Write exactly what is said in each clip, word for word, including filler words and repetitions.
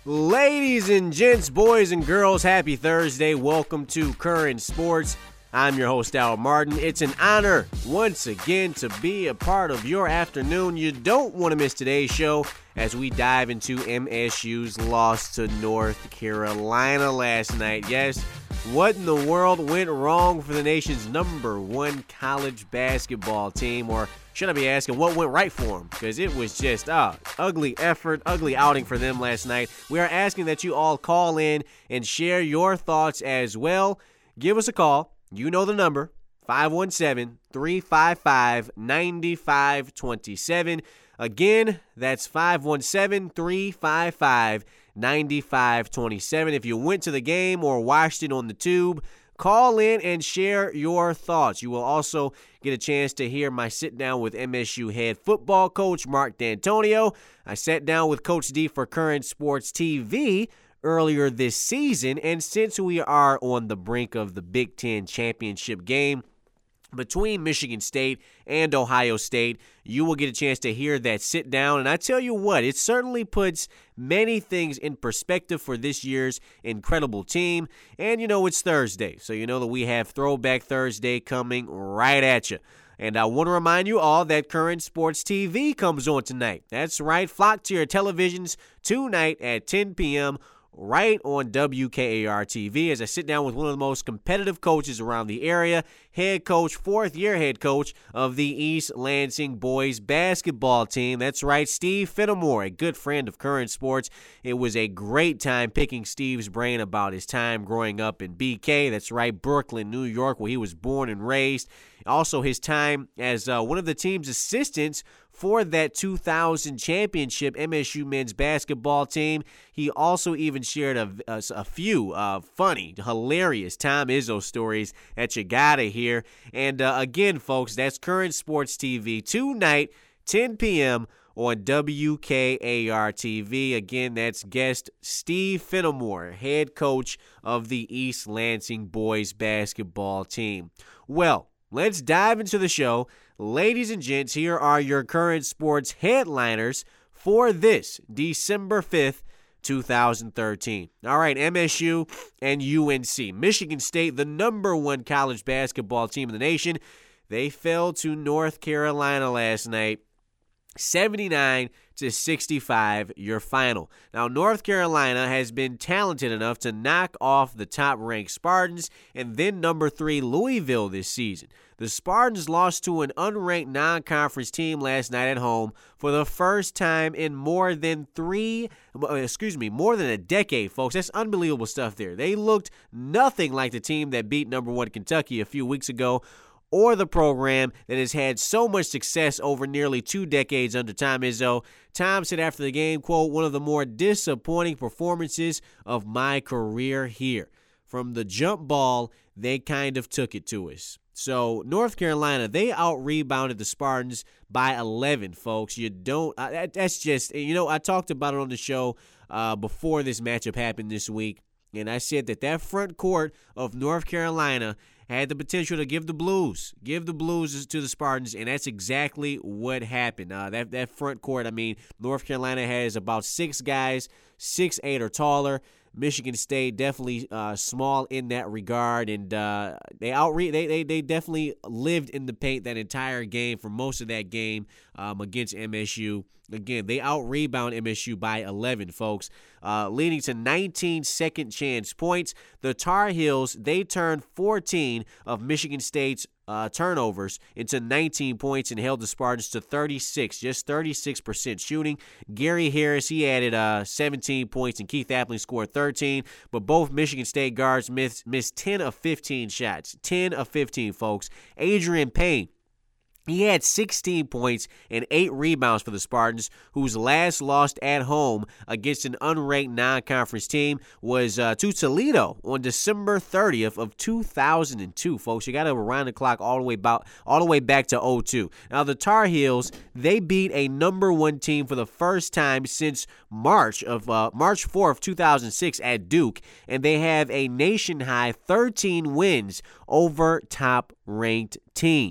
Ladies and gents, boys and girls, happy Thursday. Welcome to Current Sports. I'm your host, Al Martin. It's an honor once again to be a part of your afternoon. You don't want to miss today's show as we dive into M S U's loss to North Carolina last night. Yes, what in the world went wrong for the nation's number one college basketball team? Or should I be asking what went right for them? Because it was just uh, ugly effort, ugly outing for them last night. We are asking that you all call in and share your thoughts as well. Give us a call. You know the number, five one seven, three five five, nine five two seven. Again, that's five one seven, three five five, nine five two seven. If you went to the game or watched it on the tube, call in and share your thoughts. You will also get a chance to hear my sit-down with M S U head football coach Mark D'Antonio. I sat down with Coach D for Current Sports T V earlier this season, and since we are on the brink of the Big Ten championship game between Michigan State and Ohio State, you will get a chance to hear that sit down. And I tell you what, it certainly puts many things in perspective for this year's incredible team. And you know, it's Thursday, so you know that we have Throwback Thursday coming right at you. And I want to remind you all that Current Sports T V comes on tonight. That's right, flock to your televisions tonight at ten p.m. right on W K A R T V as I sit down with one of the most competitive coaches around the area, head coach, fourth-year head coach of the East Lansing boys basketball team. That's right, Steve Fenimore, a good friend of Current Sports. It was a great time picking Steve's brain about his time growing up in B K. That's right, Brooklyn, New York, where he was born and raised. Also, his time as uh, one of the team's assistants for that two thousand championship M S U men's basketball team. He also even shared a, a, a few uh, funny, hilarious Tom Izzo stories that you gotta hear. And uh, again, folks, that's Current Sports T V tonight, ten p.m. on W K A R T V. Again, that's guest Steve Fenimore, head coach of the East Lansing boys basketball team. Well, let's dive into the show. Ladies and gents, here are your Current Sports headliners for this December fifth, twenty thirteen. All right, M S U and U N C. Michigan State, the number one college basketball team in the nation, they fell to North Carolina last night, seventy-nine to sixty-five, your final. Now, North Carolina has been talented enough to knock off the top-ranked Spartans and then number three Louisville this season. The Spartans lost to an unranked non-conference team last night at home for the first time in more than three, excuse me, more than a decade, folks. That's unbelievable stuff there. They looked nothing like the team that beat number one Kentucky a few weeks ago, or the program that has had so much success over nearly two decades under Tom Izzo. Tom said after the game, quote, "one of the more disappointing performances of my career here. From the jump ball, they kind of took it to us." So North Carolina, they out-rebounded the Spartans by eleven, folks. You don't uh, – that, that's just – you know, I talked about it on the show uh, before this matchup happened this week, and I said that that front court of North Carolina – had the potential to give the Blues, give the Blues to the Spartans, and that's exactly what happened. Uh, that that front court, I mean, North Carolina has about six guys, six eight or taller. Michigan State definitely uh, small in that regard, and uh, they outre- they, they they definitely lived in the paint that entire game for most of that game um, against M S U. Again, they out-rebound M S U by eleven, folks, uh, leading to nineteen second-chance points. The Tar Heels, they turned fourteen of Michigan State's uh, turnovers into nineteen points and held the Spartans to thirty-six, just thirty-six percent shooting. Gary Harris, he added uh, seventeen points, and Keith Appling scored thirteen, but both Michigan State guards missed, missed ten of fifteen shots, ten of fifteen, folks. Adrian Payne, he had sixteen points and eight rebounds for the Spartans, whose last loss at home against an unranked non-conference team was uh, to Toledo on December thirtieth of two thousand two. Folks, you got to rewind the clock all the way about all the way back to oh two. Now the Tar Heels, they beat a number one team for the first time since March of uh, March fourth, two thousand six at Duke, and they have a nation high thirteen wins over top-ranked teams.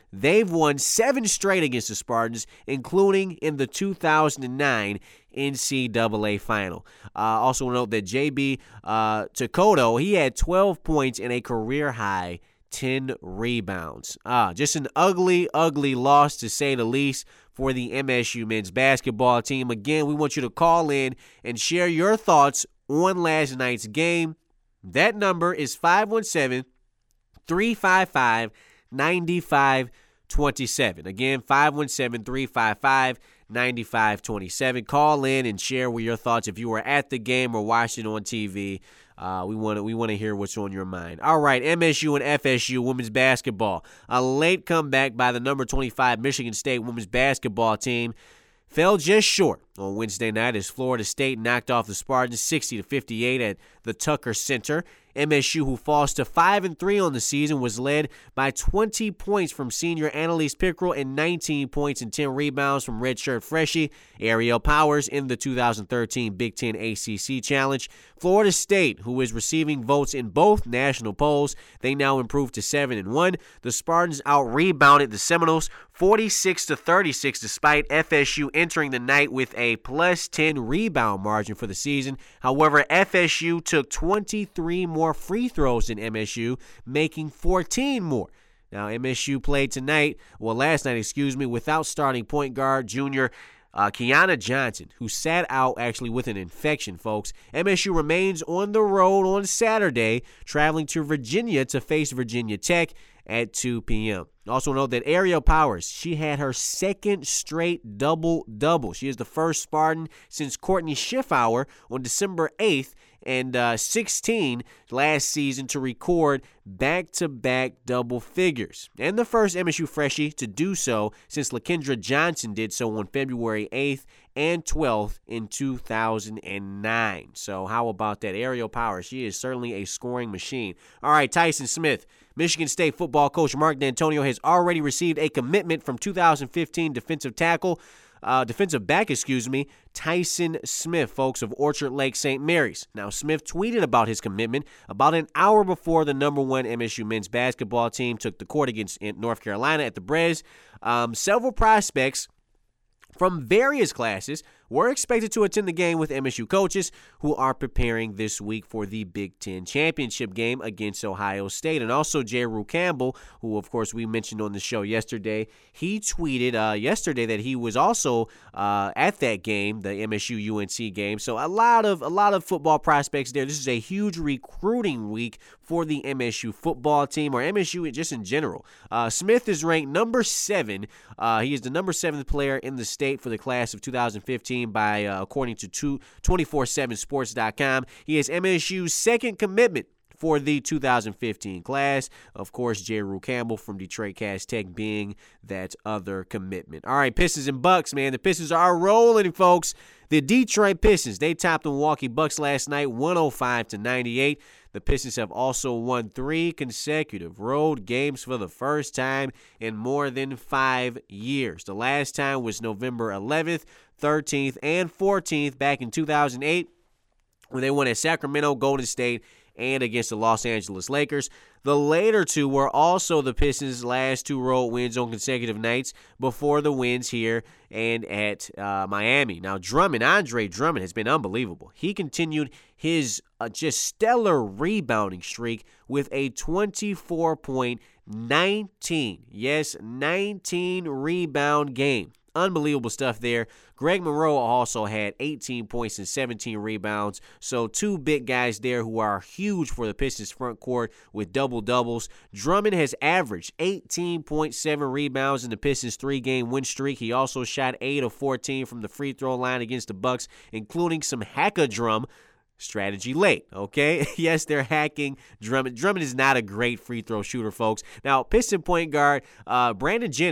they've won seven straight against the Spartans, including in the two thousand nine N C double A final. Uh, also note that J B uh, Tokoto, he had twelve points and a career-high ten rebounds. Ah, just an ugly, ugly loss, to say the least, for the M S U men's basketball team. Again, we want you to call in and share your thoughts on last night's game. That number is five one seven, three five five, nine five two seven. Again, five one seven, three five five, nine five two seven. Call in and share with your thoughts if you were at the game or watching on T V. Uh, we want to we want to hear what's on your mind. All right, M S U and F S U women's basketball. A late comeback by the number twenty-five Michigan State women's basketball team fell just short on Wednesday night as Florida State knocked off the Spartans sixty to fifty-eight at the Tucker Center. M S U, who falls to five and three on the season, was led by twenty points from senior Annalise Pickrell and nineteen points and ten rebounds from redshirt freshie Ariel Powers in the two thousand thirteen Big Ten A C C Challenge. Florida State, who is receiving votes in both national polls, they now improved to seven and one. The Spartans out-rebounded the Seminoles forty-six to thirty-six, despite F S U entering the night with a plus ten rebound margin for the season. However, F S U took twenty-three more free throws than M S U, making fourteen more. Now, M S U played tonight, well, last night, excuse me, without starting point guard junior uh, Kiana Johnson, who sat out actually with an infection, folks. M S U remains on the road on Saturday, traveling to Virginia to face Virginia Tech at two p.m. Also note that Ariel Powers, she had her second straight double-double. She is the first Spartan since Courtney Schiffauer on December eighth and uh, sixteen last season to record back-to-back double figures. And the first M S U freshie to do so since LaKendra Johnson did so on February eighth and twelfth in two thousand nine. So how about that? Ariel Powers, she is certainly a scoring machine. All right, Tyson Smith. Michigan State football coach Mark D'Antonio has already received a commitment from two thousand fifteen defensive tackle, uh, defensive back, excuse me, Tyson Smith, folks, of Orchard Lake Saint Mary's. Now, Smith tweeted about his commitment about an hour before the number one M S U men's basketball team took the court against North Carolina at the Brez. Um, several prospects from various classes were expected to attend the game with M S U coaches who are preparing this week for the Big Ten championship game against Ohio State. And also J. Rue Campbell, who, of course, we mentioned on the show yesterday, he tweeted uh, yesterday that he was also uh, at that game, the M S U U N C game. So a lot of a lot of football prospects there. This is a huge recruiting week for the M S U football team, or M S U just in general. Uh, Smith is ranked number seven. Uh, he is the number seventh player in the state for the class of two thousand fifteen by uh, according to two forty-seven sports dot com. He is M S U's second commitment for the two thousand fifteen class. Of course, J. Rue Campbell from Detroit Cass Tech being that other commitment. All right, Pistons and Bucks, man. The Pistons are rolling, folks. The Detroit Pistons, they topped the Milwaukee Bucks last night, one oh five to ninety-eight. The Pistons have also won three consecutive road games for the first time in more than five years. The last time was November eleventh, thirteenth, and fourteenth back in two thousand eight when they won at Sacramento, Golden State, and against the Los Angeles Lakers. The later two were also the Pistons' last two road wins on consecutive nights before the wins here and at uh, Miami. Now, Drummond, Andre Drummond, has been unbelievable. He continued his uh, just stellar rebounding streak with a twenty-four point nineteen, yes, nineteen rebound game. Unbelievable stuff there. Greg Monroe also had eighteen points and seventeen rebounds. So two big guys there who are huge for the Pistons front court with double-doubles. Drummond has averaged eighteen point seven rebounds in the Pistons' three-game win streak. He also shot eight of fourteen from the free throw line against the Bucks, including some hack-a-drum strategy late, okay? Yes, they're hacking Drummond. Drummond is not a great free throw shooter, folks. Now, Piston point guard uh, Brandon Jennings,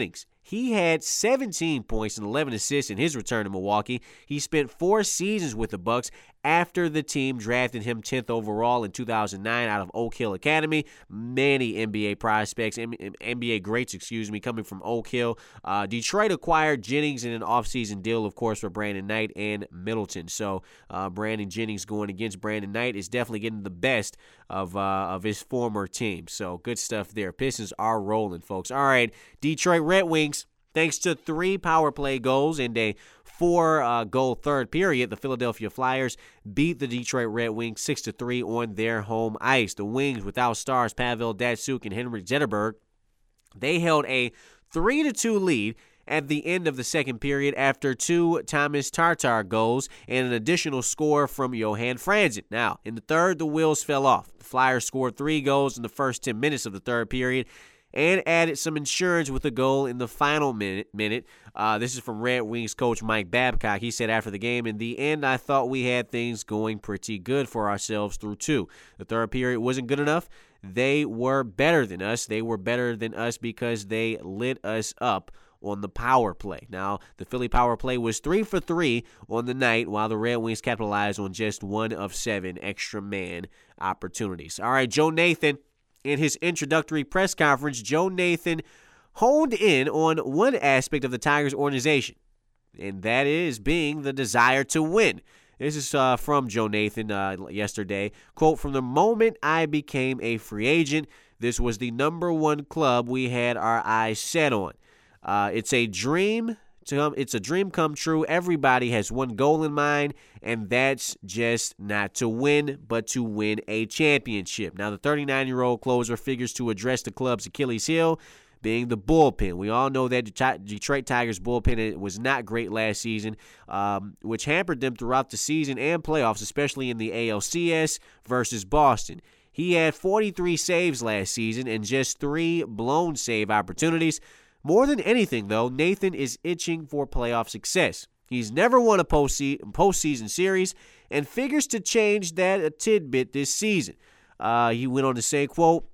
He had seventeen points and eleven assists in his return to Milwaukee. He spent four seasons with the Bucks after the team drafted him tenth overall in two thousand nine out of Oak Hill Academy. Many N B A prospects, N B A greats, excuse me, coming from Oak Hill. Uh, Detroit acquired Jennings in an offseason deal, of course, for Brandon Knight and Middleton. So uh, Brandon Jennings going against Brandon Knight is definitely getting the best of uh, of his former team. So good stuff there. Pistons are rolling, folks. All right, Detroit Red Wings, thanks to three power play goals and a four-goal uh, third period, the Philadelphia Flyers beat the Detroit Red Wings six to three on their home ice. The Wings, without stars Pavel Datsyuk and Henrik Zetterberg, they held a three to two lead at the end of the second period after two Thomas Tatar goals and an additional score from Johan Franzen. Now, in the third, the wheels fell off. The Flyers scored three goals in the first ten minutes of the third period and added some insurance with a goal in the final minute. minute. Uh, this is from Red Wings coach Mike Babcock. He said after the game, in the end, I thought we had things going pretty good for ourselves through two. The third period wasn't good enough. They were better than us. They were better than us because they lit us up on the power play. Now, the Philly power play was three for three on the night, while the Red Wings capitalized on just one of seven extra man opportunities. All right, Joe Nathan. In his introductory press conference, Joe Nathan honed in on one aspect of the Tigers organization, and that is being the desire to win. This is uh, from Joe Nathan uh, yesterday. Quote, from the moment I became a free agent, this was the number one club we had our eyes set on. Uh, it's a dream. To, it's a dream come true. Everybody has one goal in mind, and that's just not to win, but to win a championship. Now, the thirty-nine-year-old closer figures to address the club's Achilles heel, being the bullpen. We all know that Detroit Tigers bullpen was not great last season, um, which hampered them throughout the season and playoffs, especially in the A L C S versus Boston. He had forty-three saves last season and just three blown save opportunities. More than anything, though, Nathan is itching for playoff success. He's never won a postseason series and figures to change that a tidbit this season. Uh, he went on to say, quote,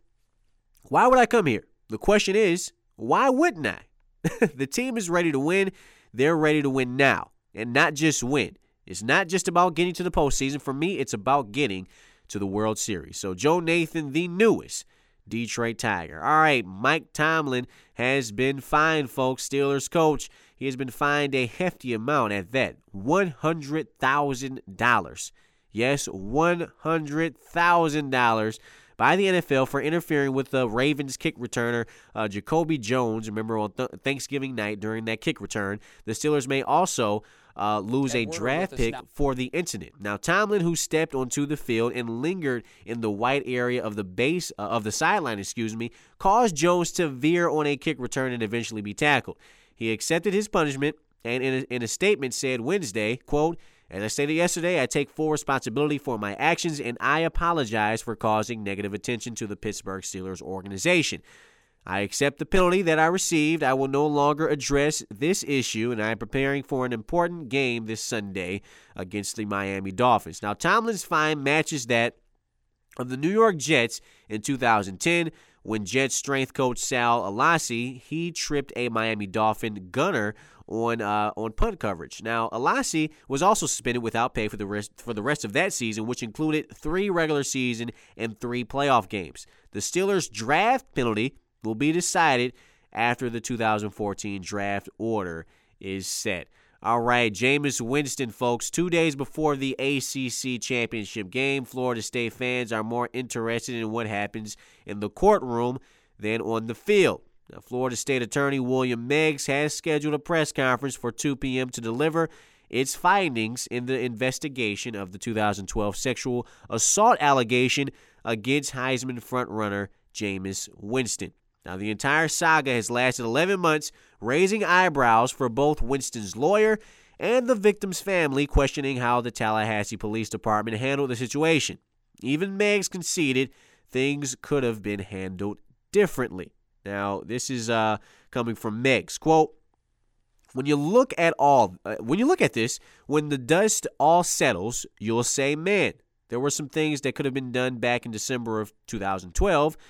why would I come here? The question is, why wouldn't I? The team is ready to win. They're ready to win now, and not just win. It's not just about getting to the postseason. For me, it's about getting to the World Series. So Joe Nathan, the newest Detroit Tiger. All right, Mike Tomlin has been fined, folks. Steelers coach. He has been fined a hefty amount at that, one hundred thousand dollars. Yes, one hundred thousand dollars by the N F L for interfering with the Ravens kick returner, uh, Jacoby Jones. Remember, on th- Thanksgiving night during that kick return, the Steelers may also Uh, lose a draft pick for the incident. Now, Tomlin, who stepped onto the field and lingered in the white area of the base uh, of the sideline, excuse me, caused Jones to veer on a kick return and eventually be tackled. He accepted his punishment and in a, in a statement said Wednesday, quote, as I stated yesterday, I take full responsibility for my actions and I apologize for causing negative attention to the Pittsburgh Steelers organization. I accept the penalty that I received. I will no longer address this issue, and I am preparing for an important game this Sunday against the Miami Dolphins. Now, Tomlin's fine matches that of the New York Jets in two thousand ten when Jets strength coach Sal Alassi, he tripped a Miami Dolphin gunner on uh, on punt coverage. Now, Alassi was also suspended without pay for the rest for the rest of that season, which included three regular season and three playoff games. The Steelers' draft penalty will be decided after the two thousand fourteen draft order is set. All right, Jameis Winston, folks. Two days before the A C C championship game, Florida State fans are more interested in what happens in the courtroom than on the field. Now, Florida State Attorney William Meggs has scheduled a press conference for two p.m. to deliver its findings in the investigation of the two thousand twelve sexual assault allegation against Heisman frontrunner Jameis Winston. Now, the entire saga has lasted eleven months, raising eyebrows for both Winston's lawyer and the victim's family, questioning how the Tallahassee Police Department handled the situation. Even Meggs conceded things could have been handled differently. Now, this is uh, coming from Meggs. Quote, when you look at all, uh, when you look at this, when the dust all settles, you'll say, man, there were some things that could have been done back in December of two thousand twelve.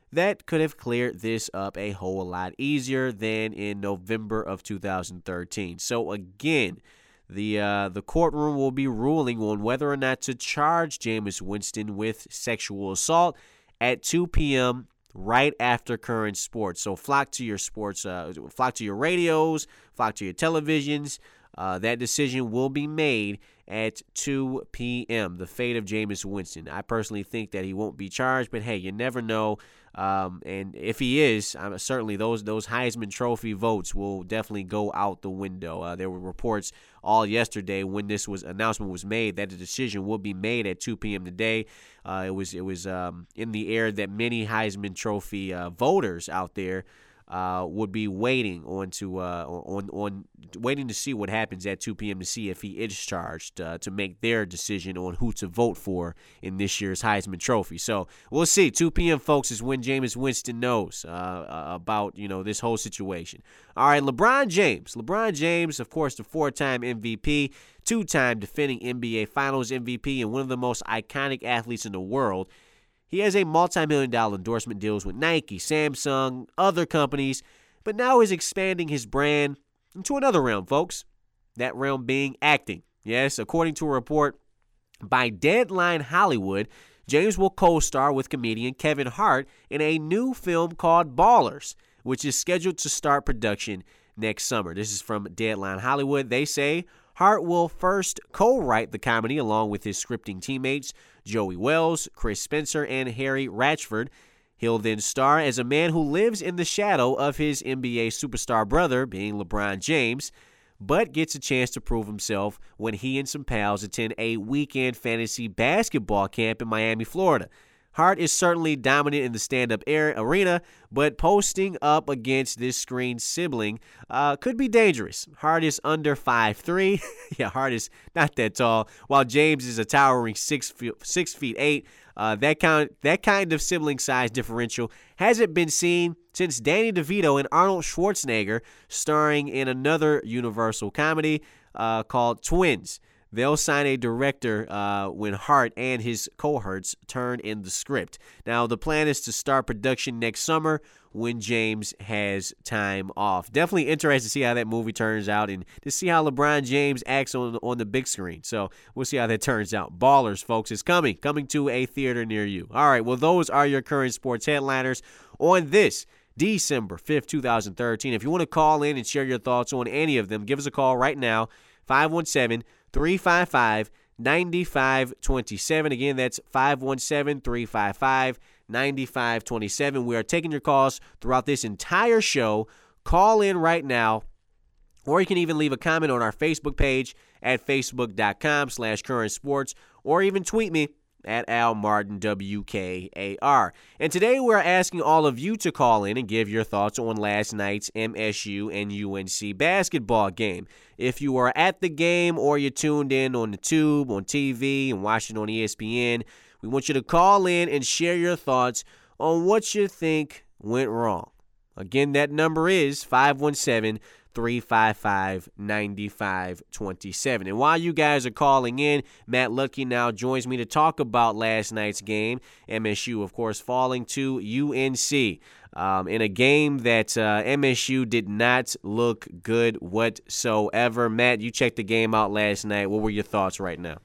that could have cleared this up a whole lot easier than in November of two thousand thirteen. So again, the uh, the courtroom will be ruling on whether or not to charge Jameis Winston with sexual assault at two p.m. right after Current Sports. So flock to your sports, uh, flock to your radios, flock to your televisions. Uh, that decision will be made at two p.m., the fate of Jameis Winston. I personally think that he won't be charged, but hey, you never know. Um, and if he is, uh, certainly those those Heisman Trophy votes will definitely go out the window. Uh, there were reports all yesterday when this was announcement was made that the decision will be made at two p.m. today. Uh, it was it was um, in the air that many Heisman Trophy uh, voters out there Uh, would be waiting on to uh, on on waiting to see what happens at two p.m. to see if he is charged uh, to make their decision on who to vote for in this year's Heisman Trophy. So we'll see. two p.m. folks is when Jameis Winston knows uh, about you know this whole situation. All right, LeBron James. LeBron James, of course, the four-time M V P, two-time defending N B A Finals M V P, and one of the most iconic athletes in the world. He has a multi-million dollar endorsement deals with Nike, Samsung, other companies, but now is expanding his brand into another realm, folks. That realm being acting. Yes, according to a report by Deadline Hollywood, James will co-star with comedian Kevin Hart in a new film called Ballers, which is scheduled to start production next summer. This is from Deadline Hollywood. They say Hart will first co-write the comedy along with his scripting teammates, Joey Wells, Chris Spencer, and Harry Ratchford. He'll then star as a man who lives in the shadow of his N B A superstar brother, being LeBron James, but gets a chance to prove himself when he and some pals attend a weekend fantasy basketball camp in Miami, Florida. Hart is certainly dominant in the stand-up arena, but posting up against this screen sibling uh, could be dangerous. Hart is under five three. yeah, Hart is not that tall, while James is a towering six feet, six feet eight. Uh, that kind, that kind of sibling size differential hasn't been seen since Danny DeVito and Arnold Schwarzenegger starring in another Universal comedy uh, called Twins. They'll sign a director uh, when Hart and his cohorts turn in the script. Now, the plan is to start production next summer when James has time off. Definitely interested to see how that movie turns out and to see how LeBron James acts on, on the big screen. So we'll see how that turns out. Ballers, folks, is coming, coming to a theater near you. All right, well, those are your current sports headliners on this December fifth, twenty thirteen. If you want to call in and share your thoughts on any of them, give us a call right now, five one seven, three five five, nine five two seven. Again, that's five one seven, three five five, nine five two seven. We are taking your calls throughout this entire show. Call in right now, or you can even leave a comment on our Facebook page at facebook.com slash current sports, or even tweet me at Al Martin, W K A R. And today we're asking all of you to call in and give your thoughts on last night's M S U and U N C basketball game. If you were at the game or you tuned in on the tube, on T V, and watched it on E S P N, we want you to call in and share your thoughts on what you think went wrong. Again, that number is five one seven, three five five, nine five two seven. And while you guys are calling in, Matt Lutke now joins me to talk about last night's game. M S U, of course, falling to U N C um, in a game that uh, M S U did not look good whatsoever. Matt, you checked the game out last night. What were your thoughts right now?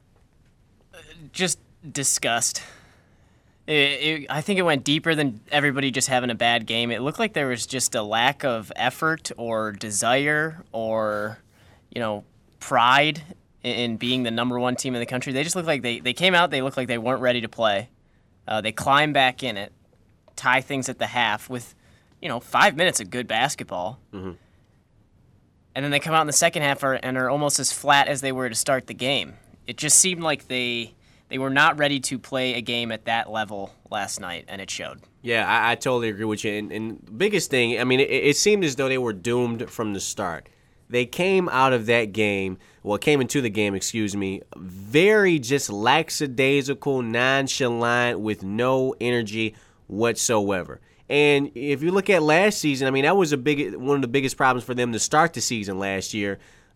Just disgust. It, it, I think it went deeper than everybody just having a bad game. It looked like there was just a lack of effort or desire or, you know, pride in, in being the number one team in the country. They just looked like they, they came out, they looked like they weren't ready to play. Uh, they climbed back in it, tie things at the half with, you know, five minutes of good basketball. Mm-hmm. And then they come out in the second half are, and are almost as flat as they were to start the game. It just seemed like they... They were not ready to play a game at that level last night, and it showed. Yeah, I, I totally agree with you. And, and the biggest thing, I mean, it, it seemed as though they were doomed from the start. They came out of that game, well, came into the game, excuse me, very just lackadaisical, nonchalant, with no energy whatsoever. And if you look at last season, I mean, that was a big one of the biggest problems for them to start the season last year.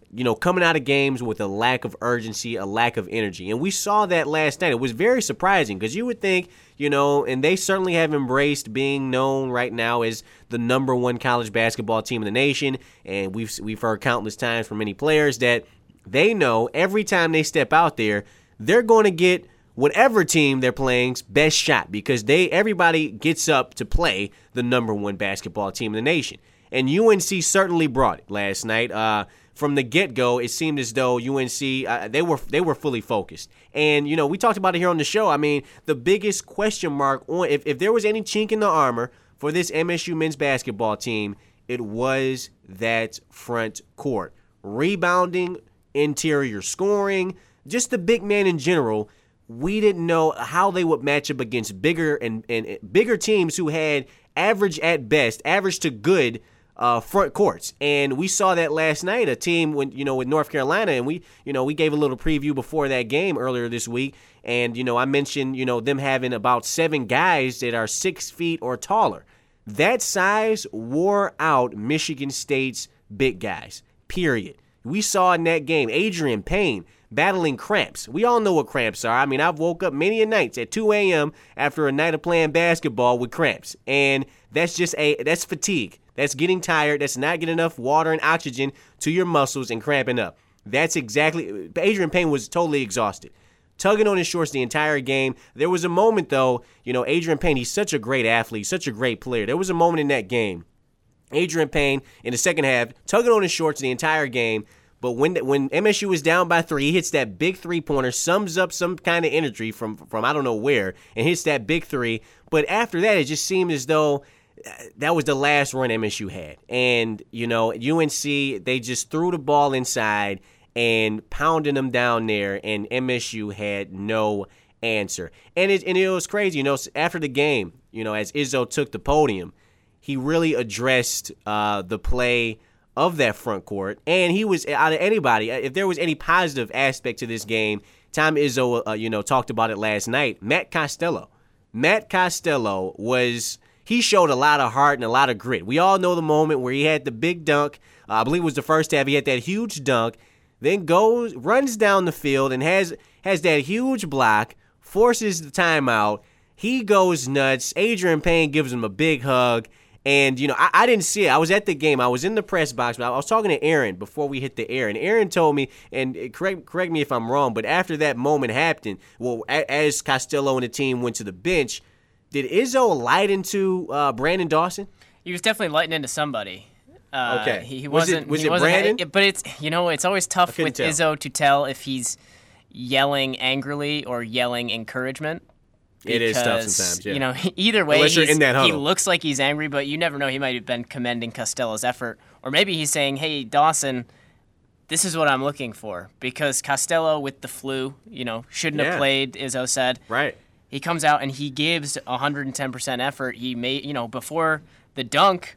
you know, coming out of games with a lack of urgency, a lack of energy. And we saw that last night. It was very surprising because you would think, you know, and they certainly have embraced being known right now as the number one college basketball team in the nation. And we've we've heard countless times from many players that they know every time they step out there, they're going to get whatever team they're playing's best shot because they everybody gets up to play the number one basketball team in the nation. And U N C certainly brought it last night. Uh, from the get-go, it seemed as though U N C uh, they were they were fully focused. And you know, we talked about it here on the show. I mean, the biggest question mark on if if there was any chink in the armor for this M S U men's basketball team, it was that front court. Rebounding, interior scoring, just the big man in general. We didn't know how they would match up against bigger and, and bigger teams who had average at best, average to good uh, front courts. And we saw that last night, a team when you know with North Carolina, and we you know we gave a little preview before that game earlier this week. And you know I mentioned you know them having about seven guys that are six feet or taller. That size wore out Michigan State's big guys. Period. We saw in that game Adrian Payne battling cramps. We all know what cramps are. I mean, I've woke up many a nights at two a.m. after a night of playing basketball with cramps. And that's just a that's fatigue. That's getting tired. That's not getting enough water and oxygen to your muscles and cramping up. That's exactly Adrian Payne was totally exhausted. Tugging on his shorts the entire game. There was a moment, though, you know, Adrian Payne, he's such a great athlete, such a great player. There was a moment in that game. Adrian Payne, in the second half, tugging on his shorts the entire game. But when when M S U was down by three, he hits that big three-pointer, sums up some kind of energy from, from I don't know where, and hits that big three. But after that, it just seemed as though that was the last run M S U had. And, you know, U N C, they just threw the ball inside and pounding them down there, and M S U had no answer. And it, and it was crazy. You know, after the game, you know, as Izzo took the podium, he really addressed uh, the play of that front court, and he was out of anybody. If there was any positive aspect to this game, Tom Izzo, uh, you know, talked about it last night. Matt Costello, Matt Costello was he showed a lot of heart and a lot of grit. We all know the moment where he had the big dunk. Uh, I believe it was the first half. He had that huge dunk, then goes runs down the field and has has that huge block, forces the timeout. He goes nuts. Adrian Payne gives him a big hug. And, you know, I, I didn't see it. I was at the game. I was in the press box. But I was talking to Aaron before we hit the air. And Aaron told me, and correct correct me if I'm wrong, but after that moment happened, well, a, as Costello and the team went to the bench, did Izzo light into uh, Brandon Dawson? He was definitely lighting into somebody. Uh, okay. He, he was wasn't, it, was he it wasn't, Brandon? But it's, you know, it's always tough with tell. Izzo to tell if he's yelling angrily or yelling encouragement. Because, it is tough sometimes, yeah. You know, either way, Unless you're in that he huddle. looks like he's angry, but you never know. He might have been commending Costello's effort. Or maybe he's saying, hey, Dawson, this is what I'm looking for. Because Costello with the flu, you know, shouldn't Yeah. have played, Izzo said. Right. He comes out and he gives one hundred ten percent effort. He made, you know, before the dunk,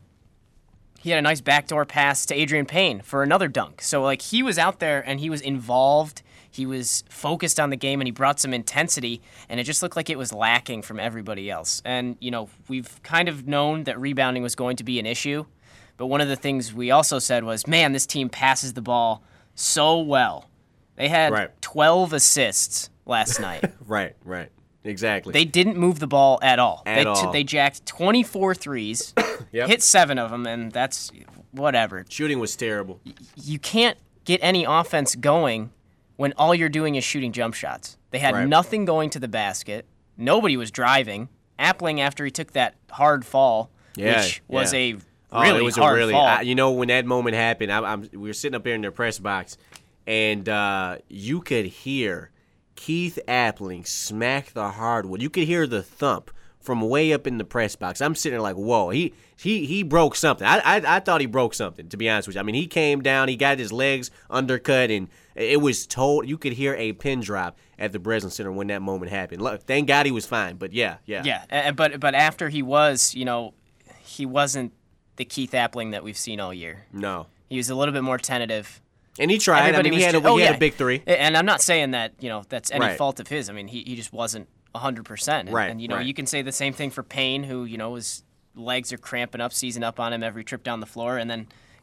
he had a nice backdoor pass to Adrian Payne for another dunk. So, like, he was out there and he was involved. He was focused on the game, and he brought some intensity, and it just looked like it was lacking from everybody else. And, you know, we've kind of known that rebounding was going to be an issue, but one of the things we also said was, man, this team passes the ball so well. They had Right. twelve assists last night. Right, right. Exactly. They didn't move the ball at all. At they, all. They jacked twenty-four threes, Yep. hit seven of them, and that's whatever. Shooting was terrible. You can't get any offense going when all you're doing is shooting jump shots. They had Right. nothing going to the basket. Nobody was driving. Appling, after he took that hard fall, Yeah, which was yeah. a really Oh, it was hard a really, fall. I, you know, when that moment happened, I, I'm, we were sitting up there in their press box, and uh, you could hear Keith Appling smack the hardwood. You could hear the thump from way up in the press box. I'm sitting there like, whoa, he he he broke something. I, I I thought he broke something, to be honest with you. I mean, he came down, he got his legs undercut, and it was told, you could hear a pin drop at the Breslin Center when that moment happened. Look, thank God he was fine, but yeah, yeah. Yeah, uh, but but after he was, you know, he wasn't the Keith Appling that we've seen all year. No. He was a little bit more tentative. And he tried. Everybody I mean, he was had, a, ju- oh, he had yeah. a big three. And I'm not saying that, you know, that's any Right. fault of his. I mean, he, he just wasn't one hundred percent. And, Right, and, you know, right. you can say the same thing for Payne, who, you know, his legs are cramping up, seizing up on him every trip down the floor, and then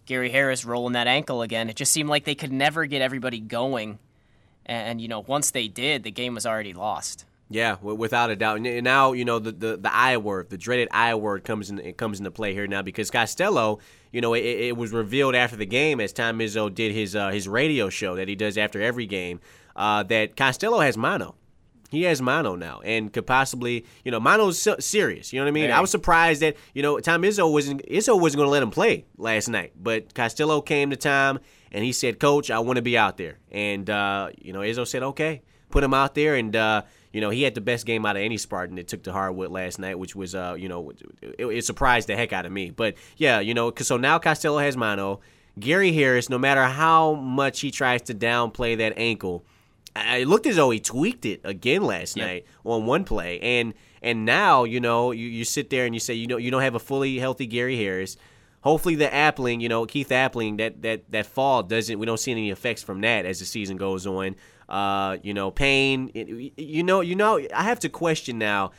Gary Harris rolling that ankle again. It just seemed like they could never get everybody going. And, and you know, once they did, the game was already lost. Yeah, without a doubt. And now, you know, the, the, the I word, the dreaded I word comes in, it comes into play here now because Costello, you know, it, it was revealed after the game as Tom Izzo did his uh, his radio show that he does after every game uh, that Costello has mono. He has mono now and could possibly, you know, mono's serious. You know what I mean? Hey. I was surprised that, you know, Tom Izzo wasn't, Izzo wasn't going to let him play last night. But Costello came to Tom and he said, Coach, I want to be out there. And, uh, you know, Izzo said, okay, put him out there. And, uh, you know, he had the best game out of any Spartan that took to hardwood last night, which was, uh, you know, it, it surprised the heck out of me. But, yeah, you know, cause so now Costello has mono. Gary Harris, no matter how much he tries to downplay that ankle, it looked as though he tweaked it again last yep. night on one play. And and now, you know, you, you sit there and you say, you know, you don't have a fully healthy Gary Harris. Hopefully the Appling, you know, Keith Appling, that, that, that fall doesn't, we don't see any effects from that as the season goes on. Uh, you know, Payne, it, you know, you know, I have to question now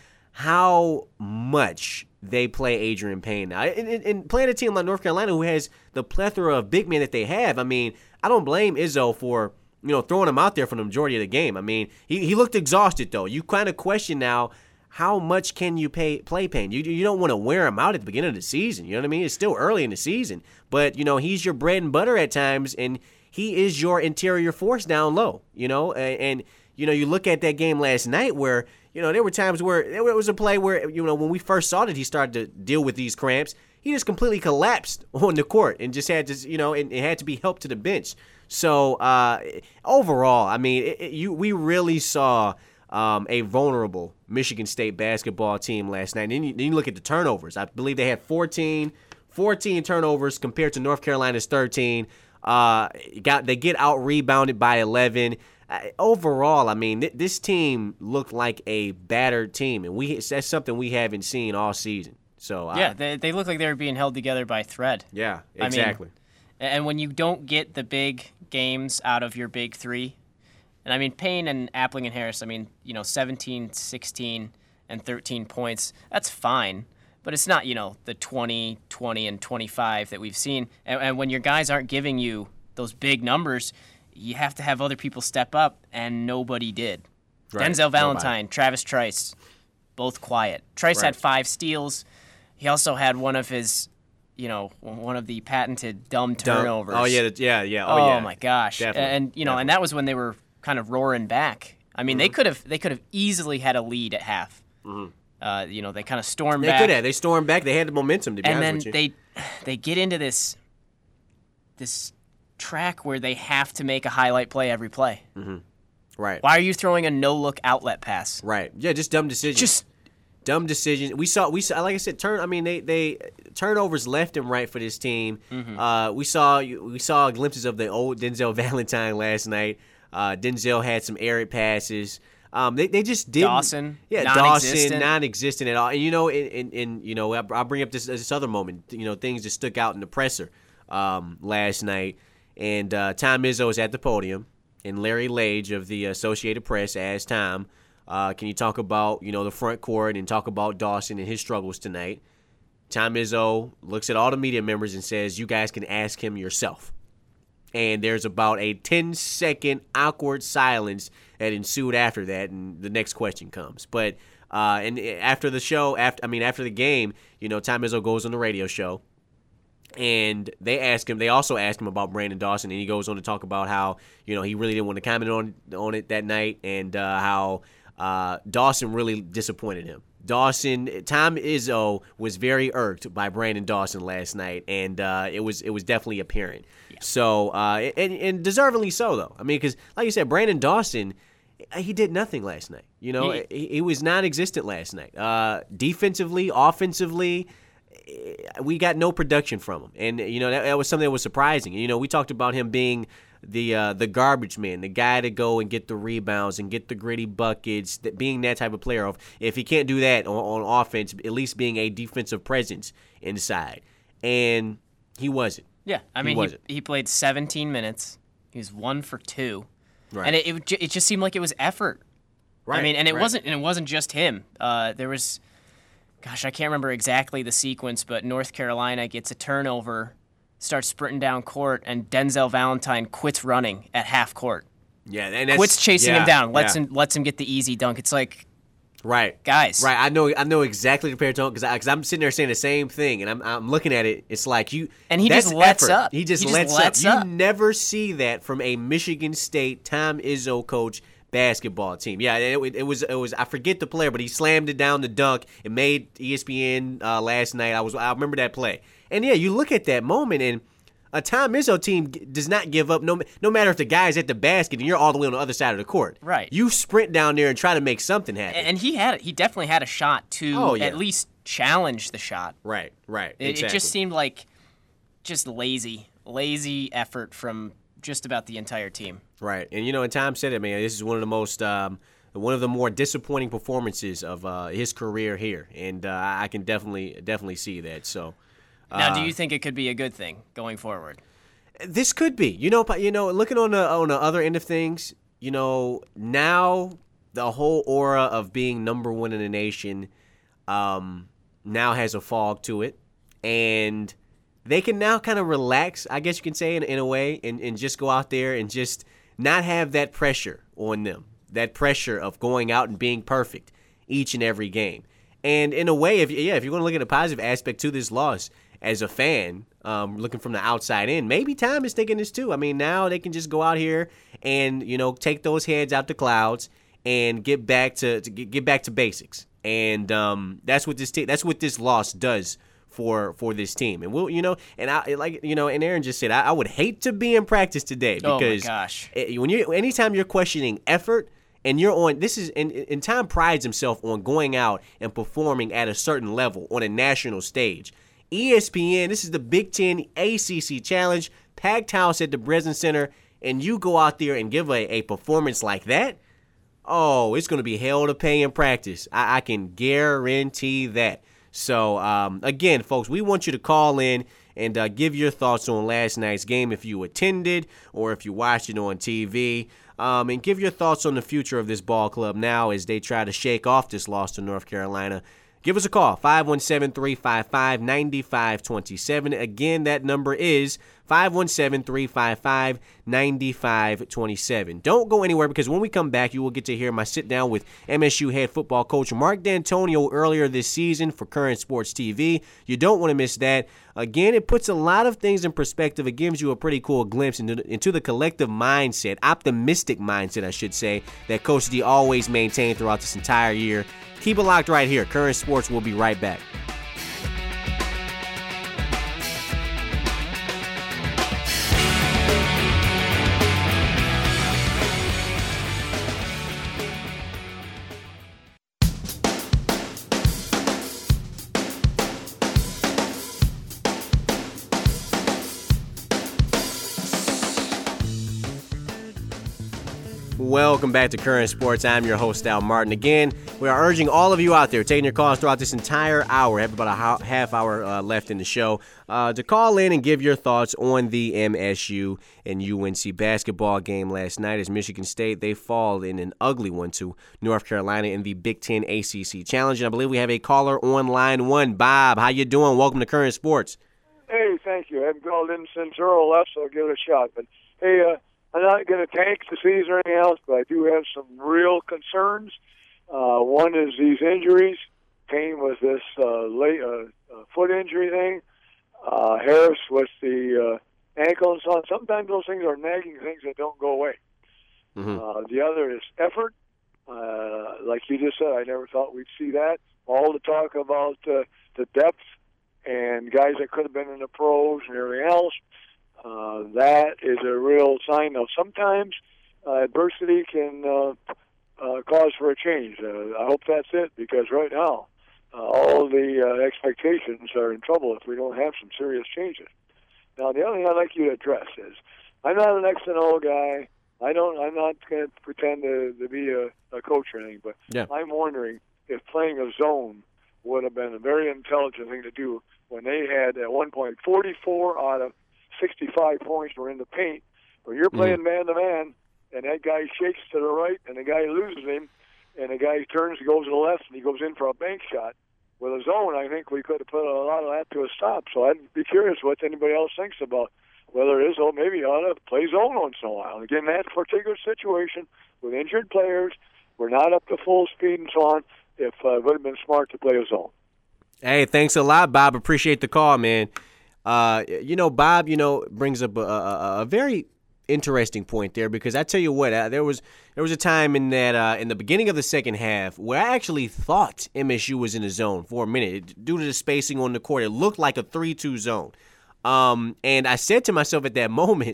how much they play Adrian Payne now. And, and, and playing a team like North Carolina who has the plethora of big men that they have, I mean, I don't blame Izzo for, you know, throwing him out there for the majority of the game. I mean, he, he looked exhausted, though. You kind of question now, how much can you pay, play Payne? You, you don't want to wear him out at the beginning of the season. You know what I mean? It's still early in the season. But, you know, he's your bread and butter at times, and he is your interior force down low, you know? And, and, you know, you look at that game last night where, you know, there were times where there was a play where, you know, when we first saw it, he started to deal with these cramps. He just completely collapsed on the court and just had to, you know, and it had to be helped to the bench. So uh, overall, I mean, it, it, you we really saw um, a vulnerable Michigan State basketball team last night. And then you, then you look at the turnovers. I believe they had fourteen, fourteen turnovers compared to North Carolina's thirteen. Uh, got they get out rebounded by eleven. Uh, overall, I mean, th- this team looked like a battered team, and we that's something we haven't seen all season. So yeah, I, they they look like they were being held together by thread. Yeah, exactly. I mean, and when you don't get the big games out of your big three, and I mean Payne and Appling and Harris, I mean, you know, seventeen, sixteen, and thirteen points, that's fine. But it's not, you know, the twenty, twenty, and twenty-five that we've seen. And, and when your guys aren't giving you those big numbers, you have to have other people step up, and nobody did. Right. Denzel Valentine, nobody. Travis Trice, both quiet. Trice right. had five steals. He also had one of his, you know, one of the patented dumb turnovers. Dumb. Oh, yeah, yeah, yeah. Oh, oh yeah. my gosh. Definitely. And, you know, Definitely. and that was when they were kind of roaring back. I mean, mm-hmm. they could have they could have easily had a lead at half. Mm-hmm. Uh, you know, they kind of stormed they back. They could have. They stormed back. They had the momentum, to be and honest with you. you. And then they they get into this this track where they have to make a highlight play every play. Mm-hmm. Right. Why are you throwing a no-look outlet pass? Right. Yeah, just dumb decisions. Just dumb decisions. We saw, we saw, like I said, turn. I mean, they, they turnovers left and right for this team. Mm-hmm. Uh, we saw we saw glimpses of the old Denzel Valentine last night. Uh, Denzel had some errant passes. Um, they they just didn't. Dawson, yeah, non-existent. Dawson, non-existent at all. And you know, and, and, and you know, I'll bring up this this other moment. You know, things that stuck out in the presser um, last night. And uh, Tom Izzo is at the podium, and Larry Lage of the Associated Press asked Tom, uh, "Can you talk about you know the front court and talk about Dawson and his struggles tonight?" Tom Izzo looks at all the media members and says, "You guys can ask him yourself." And there's about a ten-second awkward silence that ensued after that, and the next question comes. But uh, and after the show, after I mean after the game, you know, Tom Izzo goes on the radio show, and they ask him. They also ask him about Brandon Dawson, and he goes on to talk about how you know he really didn't want to comment on on it that night, and uh, how uh, Dawson really disappointed him. Dawson, Tom Izzo was very irked by Brandon Dawson last night, and uh, it was it was definitely apparent. Yeah. So, uh, and, and deservedly so, though. I mean, because like you said, Brandon Dawson, he did nothing last night. You know, he, he, he was non-existent last night. Uh, defensively, offensively, we got no production from him, and you know that, that was something that was surprising. You know, we talked about him being the uh, the garbage man, the guy to go and get the rebounds and get the gritty buckets, that being that type of player. Of if he can't do that on, on offense, at least being a defensive presence inside, and he wasn't. Yeah, I mean, he, he, he played seventeen minutes. He was one for two, right. and it, it it just seemed like it was effort. Right. I mean, and it right. wasn't and it wasn't just him. Uh, there was, gosh, I can't remember exactly the sequence, but North Carolina gets a turnover starts sprinting down court, and Denzel Valentine quits running at half court. Yeah, and that's, quits chasing yeah, him down, lets yeah. him lets him get the easy dunk. It's like, right, guys, right. I know, I know exactly the pair tone because because I'm sitting there saying the same thing, and I'm I'm looking at it. It's like you, and he that's just lets effort. up. He just, he just lets, lets up. up. You never see that from a Michigan State Tom Izzo coach basketball team. Yeah, it, it was it was I forget the player, but he slammed it down the dunk. It made E S P N uh, last night. I was I remember that play, and yeah, you look at that moment and. A Tom Izzo team does not give up, no no matter if the guy's at the basket and you're all the way on the other side of the court. Right. You sprint down there and try to make something happen. And he had he definitely had a shot to oh, yeah. at least challenge the shot. Right, right. It, exactly. it just seemed like just lazy, lazy effort from just about the entire team. Right. And, you know, and Tom said it, man, this is one of the most um, one of the more disappointing performances of uh, his career here. And uh, I can definitely definitely see that. So. Now, do you think it could be a good thing going forward? This could be. You know, you know, looking on the on the other end of things, you know, now the whole aura of being number one in the nation um, now has a fog to it, and they can now kind of relax, I guess you can say, in, in a way, and, and just go out there and just not have that pressure on them, that pressure of going out and being perfect each and every game. And in a way, if yeah, if you're going to look at a positive aspect to this loss, as a fan, um, looking from the outside in, maybe Tom is thinking this too. I mean, now they can just go out here and, you know, take those heads out the clouds and get back to, to get, get back to basics. And um, that's what this te- that's what this loss does for for this team. And we'll, you know, and I like you know, and Aaron just said I, I would hate to be in practice today because oh my gosh. It, when you anytime you're questioning effort. And you're on, this is, and, and Tom prides himself on going out and performing at a certain level on a national stage. E S P N, this is the Big Ten A C C Challenge, packed house at the Breslin Center, and you go out there and give a, a performance like that, oh, it's going to be hell to pay in practice. I, I can guarantee that. So, um, again, folks, we want you to call in and uh, give your thoughts on last night's game if you attended or if you watched it on T V. Um, and give your thoughts on the future of this ball club now as they try to shake off this loss to North Carolina. Give us a call, five one seven, three five five, nine five two seven. Again, that number is five one seven, three five five, nine five two seven. Don't go anywhere because when we come back, you will get to hear my sit-down with M S U head football coach Mark D'Antonio earlier this season for Current Sports T V. You don't want to miss that. Again, it puts a lot of things in perspective. It gives you a pretty cool glimpse into, into the collective mindset, optimistic mindset, I should say, that Coach D always maintained throughout this entire year. Keep it locked right here. Current Sports will be right back. Welcome back to Current Sports. I'm your host, Al Martin. Again, we are urging all of you out there, taking your calls throughout this entire hour, we have about a half hour uh, left in the show, uh, to call in and give your thoughts on the M S U and U N C basketball game last night as Michigan State, they fall in an ugly one to North Carolina in the Big Ten A C C Challenge. And I believe we have a caller on line one. Bob, how you doing? Welcome to Current Sports. Hey, thank you. I haven't called in since Earl left, so I'll give it a shot. But, hey, uh, I'm not going to tank the season or anything else, but I do have some real concerns. Uh, one is these injuries. Payne with this uh, late, uh, uh, foot injury thing. Uh, Harris with the uh, ankle and so on. Sometimes those things are nagging things that don't go away. Mm-hmm. Uh, the other is effort. Uh, like you just said, I never thought we'd see that. All the talk about uh, the depth and guys that could have been in the pros and everything else. Uh, that is a real sign. Now, sometimes uh, adversity can uh, uh, cause for a change. Uh, I hope that's it, because right now uh, all the uh, expectations are in trouble if we don't have some serious changes. Now, the other thing I'd like you to address is, I'm not an X and O guy. I don't. I'm not going to pretend to, to be a, a coach or anything, but yeah. I'm wondering if playing a zone would have been a very intelligent thing to do when they had, at one point, forty-four out of sixty-five points were in the paint. When you're playing man-to-man, and that guy shakes to the right, and the guy loses him, and the guy turns and goes to the left, and he goes in for a bank shot, with a zone, I think we could have put a lot of that to a stop. So I'd be curious what anybody else thinks about whether it is, oh, maybe you ought to play zone once in a while. Again, that particular situation with injured players, we're not up to full speed and so on, if uh, it would have been smart to play a zone. Hey, thanks a lot, Bob. Appreciate the call, man. Uh, you know, Bob, you know, brings up a, a, a very interesting point there, because I tell you what, uh, there was there was a time in that uh, in the beginning of the second half where I actually thought M S U was in the zone for a minute. Due to the spacing on the court, it looked like a three two zone. Um, and I said to myself at that moment,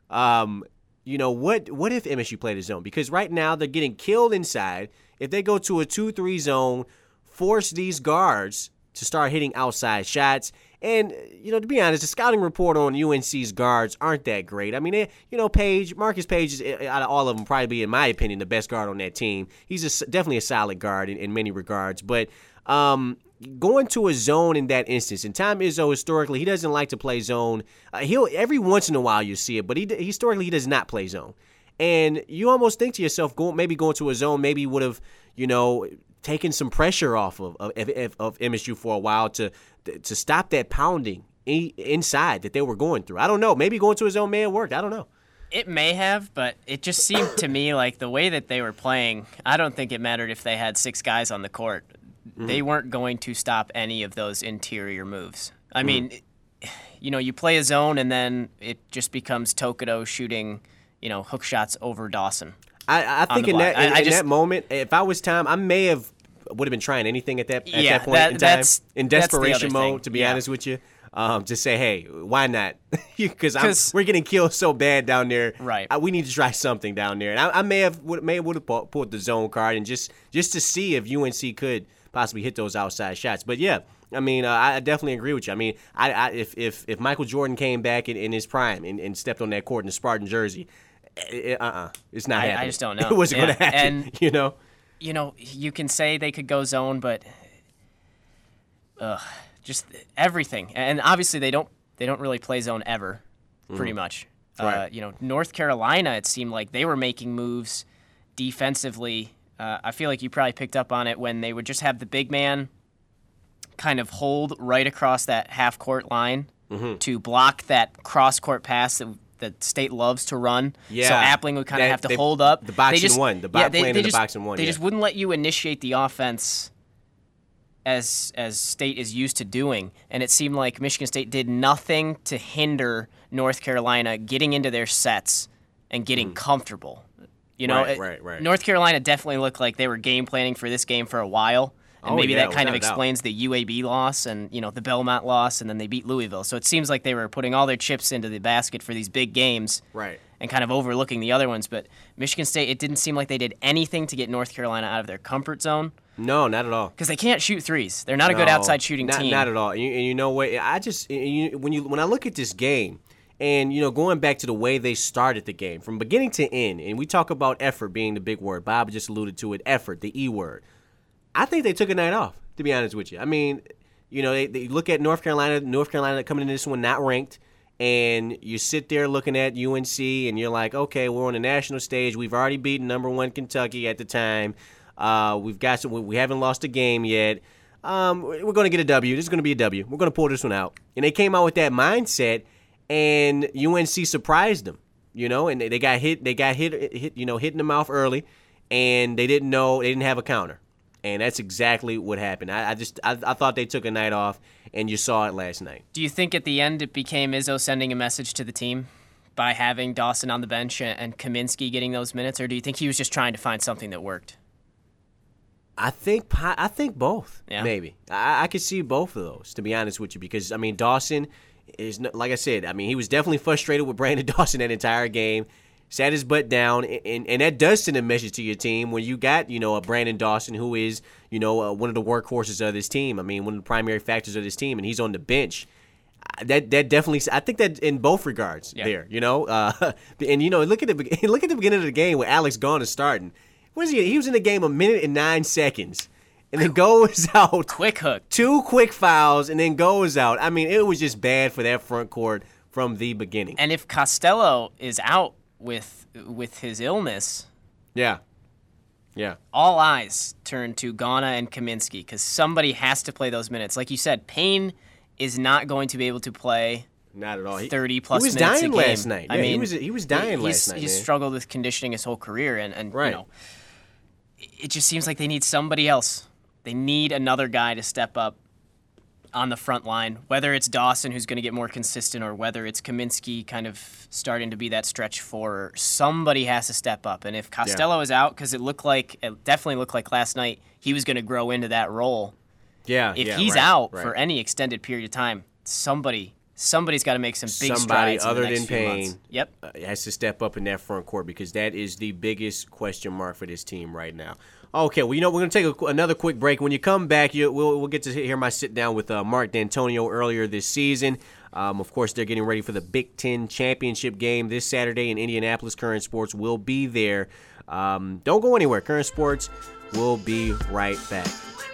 um, you know, what what if M S U played a zone? Because right now they're getting killed inside. If they go to a two three zone, force these guards to start hitting outside shots. And, you know, to be honest, the scouting report on U N C's guards aren't that great. I mean, they, you know, Page, Marcus Page is, out of all of them, probably be, in my opinion, the best guard on that team. He's a, definitely a solid guard in, in many regards. But um, going to a zone in that instance, and Tom Izzo, historically, he doesn't like to play zone. Uh, he'll every once in a while you see it, but he historically he does not play zone. And you almost think to yourself, go, maybe going to a zone maybe would have, you know, taken some pressure off of, of, of, of M S U for a while to to stop that pounding inside that they were going through. I don't know. Maybe going to a zone may have worked. I don't know. It may have, but it just seemed to me like the way that they were playing, I don't think it mattered if they had six guys on the court. Mm-hmm. They weren't going to stop any of those interior moves. I mm-hmm. mean, you know, you play a zone and then it just becomes Tokido shooting, you know, hook shots over Dawson. I, I think in that in, I, I in just, that moment, if I was Tom, I may have would have been trying anything at that at yeah, that point that, in time, that's, in desperation that's mode. To be yeah. honest with you, um, to say, hey, why not? Because we're getting killed so bad down there. Right. I, we need to try something down there. And I, I may have would, may would have pulled the zone card and just just to see if U N C could possibly hit those outside shots. But yeah. I mean, uh, I definitely agree with you. I mean, I, I if, if if Michael Jordan came back in, in his prime and, and stepped on that court in the Spartan jersey, it, uh-uh, it's not I, happening. I just don't know. It wasn't yeah. going to happen, and, you know? You know, you can say they could go zone, but uh, just everything. And obviously they don't they don't really play zone ever, pretty mm-hmm. much. Right. Uh, you know, North Carolina, it seemed like they were making moves defensively. Uh, I feel like you probably picked up on it when they would just have the big man kind of hold right across that half-court line mm-hmm. to block that cross-court pass that that State loves to run. Yeah. So Appling would kind of have to they, hold up. The box they just, and one. The bo- yeah, they, playing they in just, the box and one. They yeah. just wouldn't let you initiate the offense as as State is used to doing. And it seemed like Michigan State did nothing to hinder North Carolina getting into their sets and getting mm. comfortable. You know, right, right, right. North Carolina definitely looked like they were game planning for this game for a while. And oh, maybe yeah, that kind of doubt. explains the U A B loss and, you know, the Belmont loss, and then they beat Louisville. So it seems like they were putting all their chips into the basket for these big games right. and kind of overlooking the other ones. But Michigan State, it didn't seem like they did anything to get North Carolina out of their comfort zone. No, not at all. Because they can't shoot threes. They're not a no, good outside shooting not, team. Not at all. And you, and you know what? I just you, when you when I look at this game, and you know, going back to the way they started the game from beginning to end, and we talk about effort being the big word. Bob just alluded to it. Effort, the E word. I think they took a night off, to be honest with you. I mean, you know, they, they look at North Carolina, North Carolina coming into this one not ranked, and you sit there looking at U N C, and you're like, okay, we're on the national stage. We've already beaten number one Kentucky at the time. Uh, we've got some. We haven't lost a game yet. Um, we're going to get a W. This is going to be a W. We're going to pull this one out. And they came out with that mindset, and U N C surprised them. You know, and they, they got hit. They got hit. Hit. You know, hit in the mouth early, and they didn't know. They didn't have a counter. And that's exactly what happened. I, I just I, I thought they took a night off, and you saw it last night. Do you think at the end it became Izzo sending a message to the team by having Dawson on the bench and, and Kaminsky getting those minutes, or do you think he was just trying to find something that worked? I think I think both. Yeah. Maybe I, I could see both of those, to be honest with you, because I mean Dawson is like I said. I mean he was definitely frustrated with Brandon Dawson that entire game. Sat his butt down, and, and that does send a message to your team when you got, you know, a Brandon Dawson who is, you know, uh, one of the workhorses of this team. I mean, one of the primary factors of this team, and he's on the bench. That that definitely, I think that in both regards yeah. there, you know. Uh, and, you know, look at, the, look at the beginning of the game where Alex Gahn is starting. What is he? He was in the game a minute and nine seconds, and then goes out. Quick hook. Two quick fouls, and then goes out. I mean, it was just bad for that front court from the beginning. And if Costello is out with with his illness, yeah, Yeah. All eyes turn to Ghana and Kaminsky because somebody has to play those minutes. Like you said, Payne is not going to be able to play not at all. He, thirty plus he was minutes dying a game. last night. I yeah, mean, he was he was dying he, last night. He's man. struggled with conditioning his whole career, and, and right. you know, it just seems like they need somebody else. They need another guy to step up on the front line, whether it's Dawson, who's going to get more consistent, or whether it's Kaminsky kind of starting to be that stretch four. Somebody has to step up. And if Costello yeah. is out, because it looked like, it definitely looked like last night he was going to grow into that role. Yeah, If yeah, he's right, out right. for any extended period of time, somebody, somebody's got to make some big Somebody strides other in the next than few Payne months. Yep. uh, has to step up in that front court because that is the biggest question mark for this team right now. Okay, well, you know, we're going to take a, another quick break. When you come back, you, we'll, we'll get to hear my sit-down with uh, Mark D'Antonio earlier this season. Um, of course, they're getting ready for the Big Ten Championship game this Saturday in Indianapolis. Current Sports will be there. Um, don't go anywhere. Current Sports will be right back.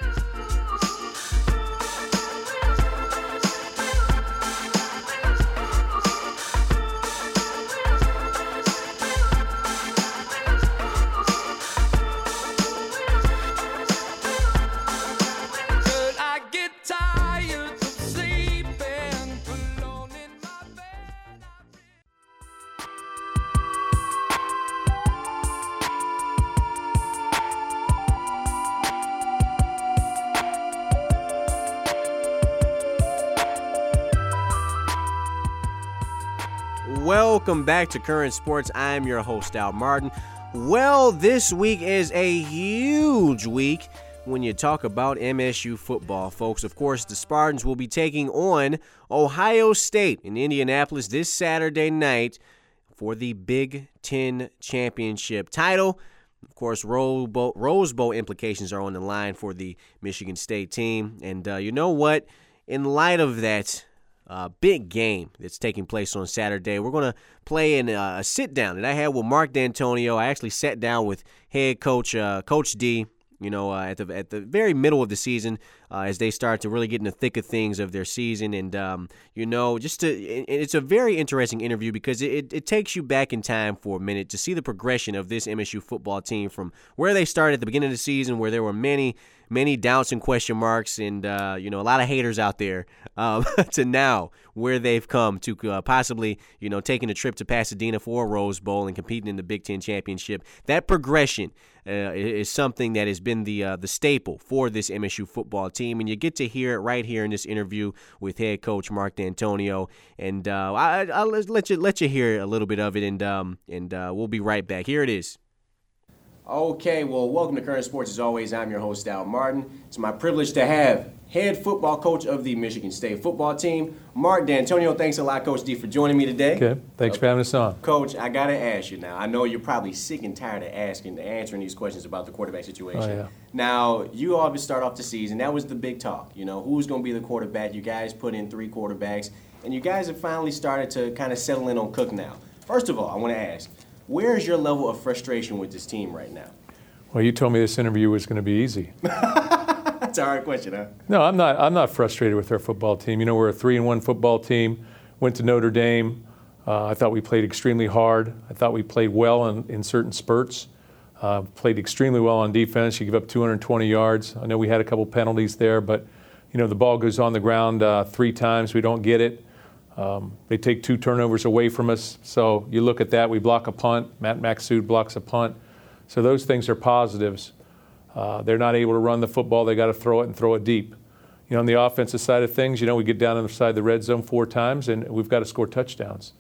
Welcome back to Current Sports. I'm your host, Al Martin. Well, this week is a huge week when you talk about M S U football, folks. Of course, the Spartans will be taking on Ohio State in Indianapolis this Saturday night for the Big Ten Championship title. Of course, Rose Bowl, Rose Bowl implications are on the line for the Michigan State team. And uh, you know what? In light of that Uh, big game that's taking place on Saturday, we're going to play in uh, a sit-down that I had with Mark D'Antonio. I actually sat down with head coach uh, Coach D, you know, uh, at the at the very middle of the season uh, as they start to really get in the thick of things of their season. And, um, you know, just to it, it's a very interesting interview because it, it, it takes you back in time for a minute to see the progression of this M S U football team from where they started at the beginning of the season, where there were many many doubts and question marks and, uh, you know, a lot of haters out there um, to now where they've come to uh, possibly, you know, taking a trip to Pasadena for a Rose Bowl and competing in the Big Ten Championship. That progression uh, is something that has been the uh, the staple for this M S U football team, and you get to hear it right here in this interview with head coach Mark D'Antonio. And uh, I, I'll let you let you hear a little bit of it, and um, and uh, we'll be right back. Here it is. Okay, well, welcome to Current Sports. As always, I'm your host, Al Martin. It's my privilege to have head football coach of the Michigan State football team, Mark D'Antonio. Thanks a lot, Coach D, for joining me today. Okay, thanks uh, for having us on. Coach, I got to ask you now. I know you're probably sick and tired of asking, answering these questions about the quarterback situation. Oh, yeah. Now, you always start off the season. That was the big talk. You know, who's going to be the quarterback? You guys put in three quarterbacks, and you guys have finally started to kind of settle in on Cook now. First of all, I want to ask, where is your level of frustration with this team right now? Well, you told me this interview was going to be easy. That's a hard question, huh? No, I'm not. I'm not frustrated with our football team. You know, we're a three and one football team. Went to Notre Dame. Uh, I thought we played extremely hard. I thought we played well in, in certain spurts. Uh, played extremely well on defense. You give up two hundred twenty yards. I know we had a couple penalties there, but you know the ball goes on the ground uh, three times. We don't get it. Um, they take two turnovers away from us. So you look at that. We block a punt. Matt Maxud blocks a punt. So those things are positives. Uh, they're not able to run the football. They got to throw it and throw it deep. You know, on the offensive side of things, you know, we get down on the side of the red zone four times, and we've got to score touchdowns.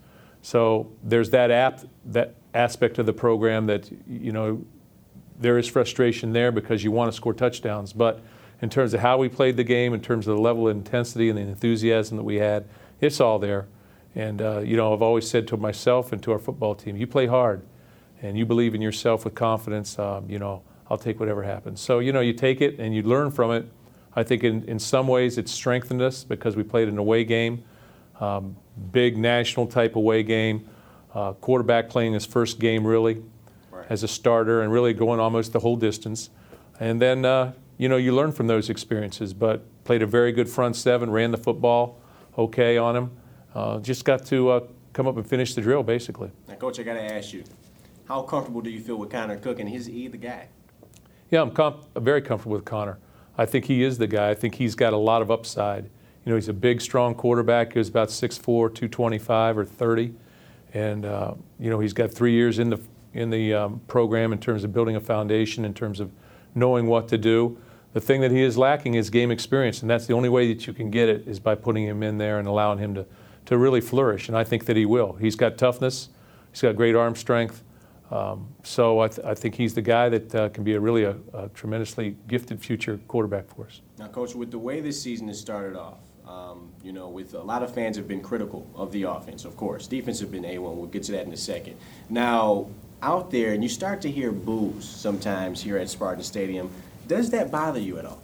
So there's that app, that aspect of the program that, you know, there is frustration there because you want to score touchdowns. But in terms of how we played the game, in terms of the level of intensity and the enthusiasm that we had, it's all there. And, uh, you know, I've always said to myself and to our football team, you play hard and you believe in yourself with confidence, um, you know, I'll take whatever happens. So, you know, you take it and you learn from it. I think in, in some ways it's strengthened us because we played an away game, um, big national type away game, uh, quarterback playing his first game really right. as a starter and really going almost the whole distance. And then, uh, you know, you learn from those experiences, but played a very good front seven, ran the football okay on him. Uh, just got to uh, come up and finish the drill, basically. Now, Coach, I got to ask you, how comfortable do you feel with Connor Cook, and is he the guy? Yeah, I'm comp- very comfortable with Connor. I think he is the guy. I think he's got a lot of upside. You know, he's a big, strong quarterback. He was about six foot four, two twenty-five or thirty. And, uh, you know, he's got three years in the in the um, program in terms of building a foundation, in terms of knowing what to do. The thing that he is lacking is game experience, and that's the only way that you can get it is by putting him in there and allowing him to, to really flourish, and I think that he will. He's got toughness. He's got great arm strength. Um, so I, th- I think he's the guy that uh, can be a really a, a tremendously gifted future quarterback for us. Now, Coach, with the way this season has started off, um, you know, with a lot of fans have been critical of the offense, of course. Defense have been A one. We'll get to that in a second. Now, out there, and you start to hear boos sometimes here at Spartan Stadium. Does that bother you at all?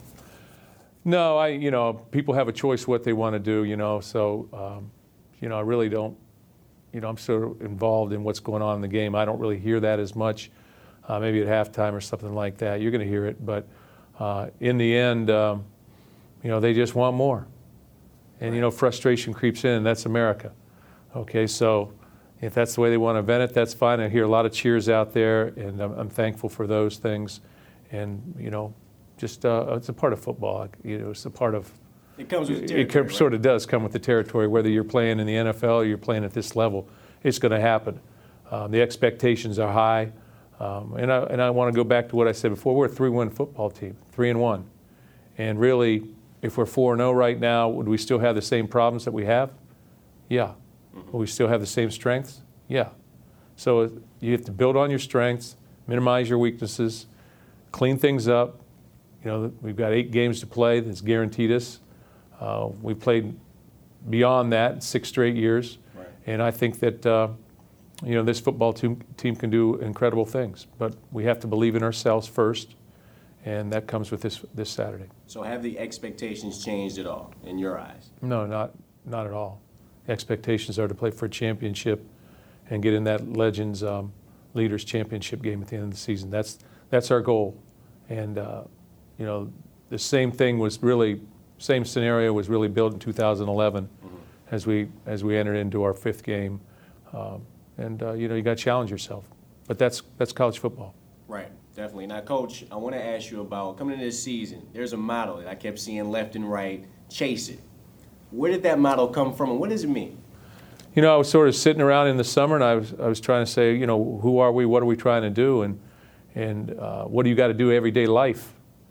No, I, you know, people have a choice what they want to do, you know, so, um, you know, I really don't, you know, I'm so involved in what's going on in the game. I don't really hear that as much, uh, maybe at halftime or something like that. You're going to hear it, but uh, in the end, um, you know, they just want more. And, you know, frustration creeps in, and that's America. Okay, so if that's the way they want to vent it, that's fine. I hear a lot of cheers out there, and I'm, I'm thankful for those things. And, you know, just uh, it's a part of football. You know, it's a part of. It comes with the It, territory, it sort right? of does come with the territory. Whether you're playing in the N F L or you're playing at this level, it's going to happen. Um, the expectations are high, um, and I and I want to go back to what I said before. We're a three-win football team, three and one, and really, if we're four and zero right now, would we still have the same problems that we have? Yeah. Mm-hmm. Will we still have the same strengths? Yeah. So you have to build on your strengths, minimize your weaknesses. Clean things up. You know, we've got eight games to play that's guaranteed us. Uh, we played beyond that six straight years. Right. And I think that, uh, you know, this football team, team can do incredible things. But we have to believe in ourselves first, and that comes with this this Saturday. So have the expectations changed at all in your eyes? No, not not at all. The expectations are to play for a championship and get in that Legends um, Leaders Championship game at the end of the season. That's that's our goal. And, uh, you know, the same thing was really, same scenario was really built in two thousand eleven mm-hmm. as we as we entered into our fifth game. Um, and, uh, you know, you got to challenge yourself. But that's that's college football. Right, definitely. Now, Coach, I want to ask you about coming into this season. There's a motto that I kept seeing left and right, chase it. Where did that motto come from, and what does it mean? You know, I was sort of sitting around in the summer, and I was I was trying to say, you know, who are we? What are we trying to do? And and uh, what do you got to do everyday life?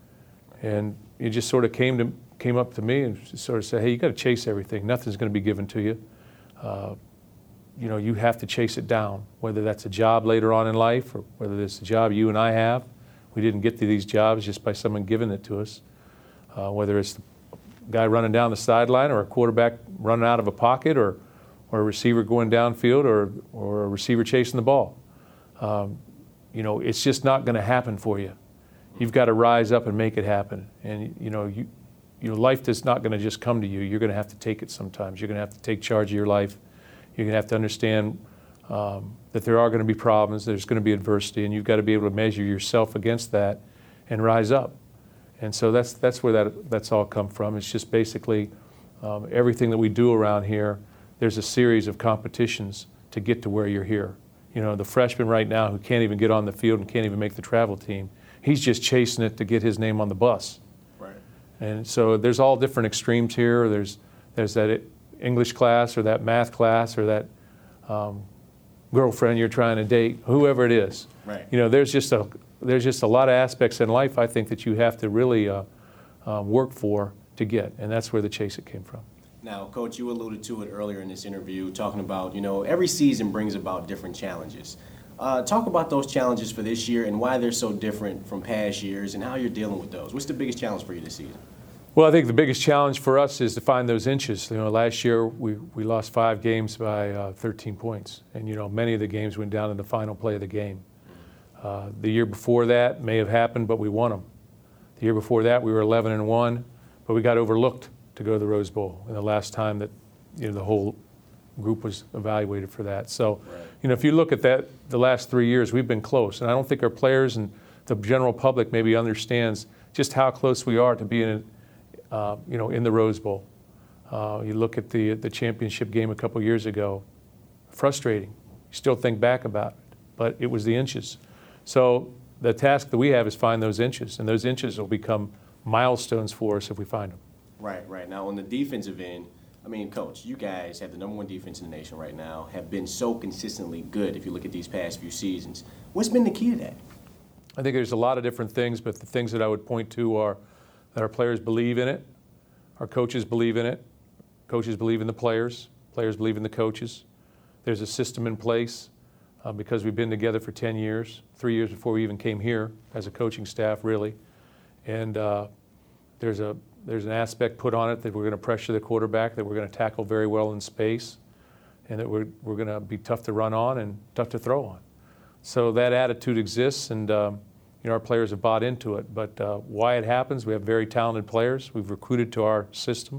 And it just sort of came to came up to me and sort of said, hey, you got to chase everything. Nothing's going to be given to you. Uh, you know, you have to chase it down, whether that's a job later on in life or whether it's a job you and I have. We didn't get to these jobs just by someone giving it to us. Uh, whether it's the guy running down the sideline or a quarterback running out of a pocket or or a receiver going downfield or or a receiver chasing the ball. Um, you know, it's just not going to happen for you. You've got to rise up and make it happen. And, you know, you, your life is not going to just come to you. You're going to have to take it sometimes. You're going to have to take charge of your life. You're going to have to understand um, that there are going to be problems. There's going to be adversity, and you've got to be able to measure yourself against that and rise up. And so that's that's where that that's all come from. It's just basically um, everything that we do around here. There's a series of competitions to get to where you're here. You know, the freshman right now who can't even get on the field and can't even make the travel team, he's just chasing it to get his name on the bus. Right. And so there's all different extremes here. There's there's that English class or that math class or that um, girlfriend you're trying to date, whoever it is. Right. You know, there's just a there's just a lot of aspects in life I think that you have to really uh, uh, work for to get, and that's where the chase it came from. Now, Coach, you alluded to it earlier in this interview, talking about, you know, every season brings about different challenges. Uh, talk about those challenges for this year and why they're so different from past years and how you're dealing with those. What's the biggest challenge for you this season? Well, I think the biggest challenge for us is to find those inches. You know, last year we, we lost five games by uh, thirteen points, and you know many of the games went down in the final play of the game. Uh, the year before that may have happened, but we won them. The year before that we were eleven and one, but we got overlooked to go to the Rose Bowl. And the last time that you know the whole group was evaluated for that. So, right. you know, if you look at that, the last three years we've been close, and I don't think our players and the general public maybe understands just how close we are to being, uh, you know, in the Rose Bowl. Uh, you look at the the championship game a couple years ago, frustrating. You still think back about it, but it was the inches. So, the task that we have is find those inches, and those inches will become milestones for us if we find them. Right, right. Now, on the defensive end, I mean, Coach, you guys have the number one defense in the nation right now, have been so consistently good if you look at these past few seasons. What's been the key to that? I think there's a lot of different things, but the things that I would point to are that our players believe in it, our coaches believe in it, coaches believe in the players, players believe in the coaches. There's a system in place uh, because we've been together for ten years, three years before we even came here as a coaching staff, really. And uh, there's a there's an aspect put on it that we're going to pressure the quarterback, that we're going to tackle very well in space, and that we're we're going to be tough to run on and tough to throw on. So that attitude exists, and um, you know, our players have bought into it. But uh, why it happens, we have very talented players. We've recruited to our system.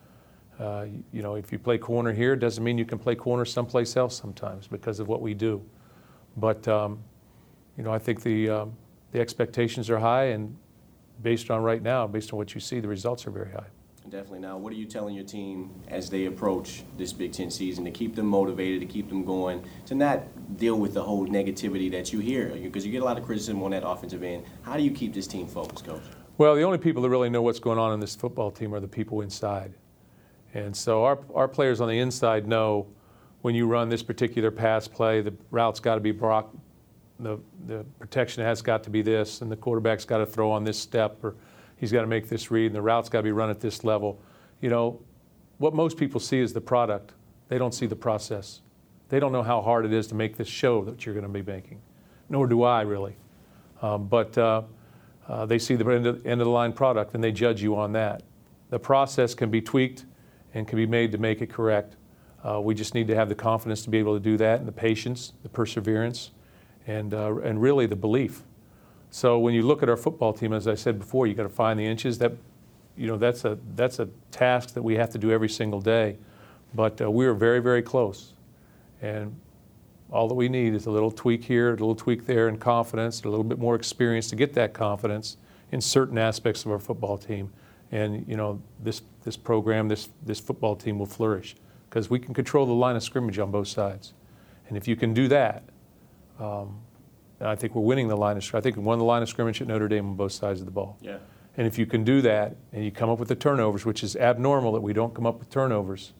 Uh, you know, if you play corner here, it doesn't mean you can play corner someplace else sometimes because of what we do. But um, you know, I think the um, the expectations are high, and based on right now, based on what you see, the results are very high. Definitely. Now, what are you telling your team as they approach this Big Ten season to keep them motivated, to keep them going, to not deal with the whole negativity that you hear? Because you get a lot of criticism on that offensive end. How do you keep this team focused, Coach? Well, the only people that really know what's going on in this football team are the people inside. And so our our players on the inside know when you run this particular pass play, the route's got to be blocked, the, the protection has got to be this, and the quarterback's got to throw on this step, or he's got to make this read, and the route's got to be run at this level. You know, what most people see is the product. They don't see the process. They don't know how hard it is to make this show that you're going to be making, nor do I really. Um, but uh, uh, they see the end of, end of the line product, and they judge you on that. The process can be tweaked and can be made to make it correct. Uh, we just need to have the confidence to be able to do that, and the patience, the perseverance, and uh, and really the belief. So when you look at our football team, as I said before, you got to find the inches. That, you know, that's a that's a task that we have to do every single day. But uh, we are very, very close, and all that we need is a little tweak here, a little tweak there, and confidence, a little bit more experience to get that confidence in certain aspects of our football team. And you know, this this program, this this football team will flourish because we can control the line of scrimmage on both sides. And if you can do that, um, I think we're winning the line of scrimmage. I think we won the line of scrimmage at Notre Dame on both sides of the ball. Yeah. And if you can do that, and you come up with the turnovers, which is abnormal that we don't come up with turnovers,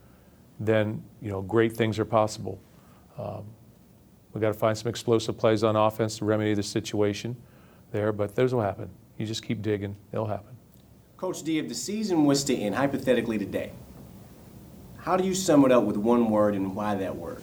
then you know great things are possible. Um, we've got to find some explosive plays on offense to remedy the situation there, but those will happen. You just keep digging; they'll happen. Coach D, if the season was to end hypothetically today, how do you sum it up with one word, and why that word?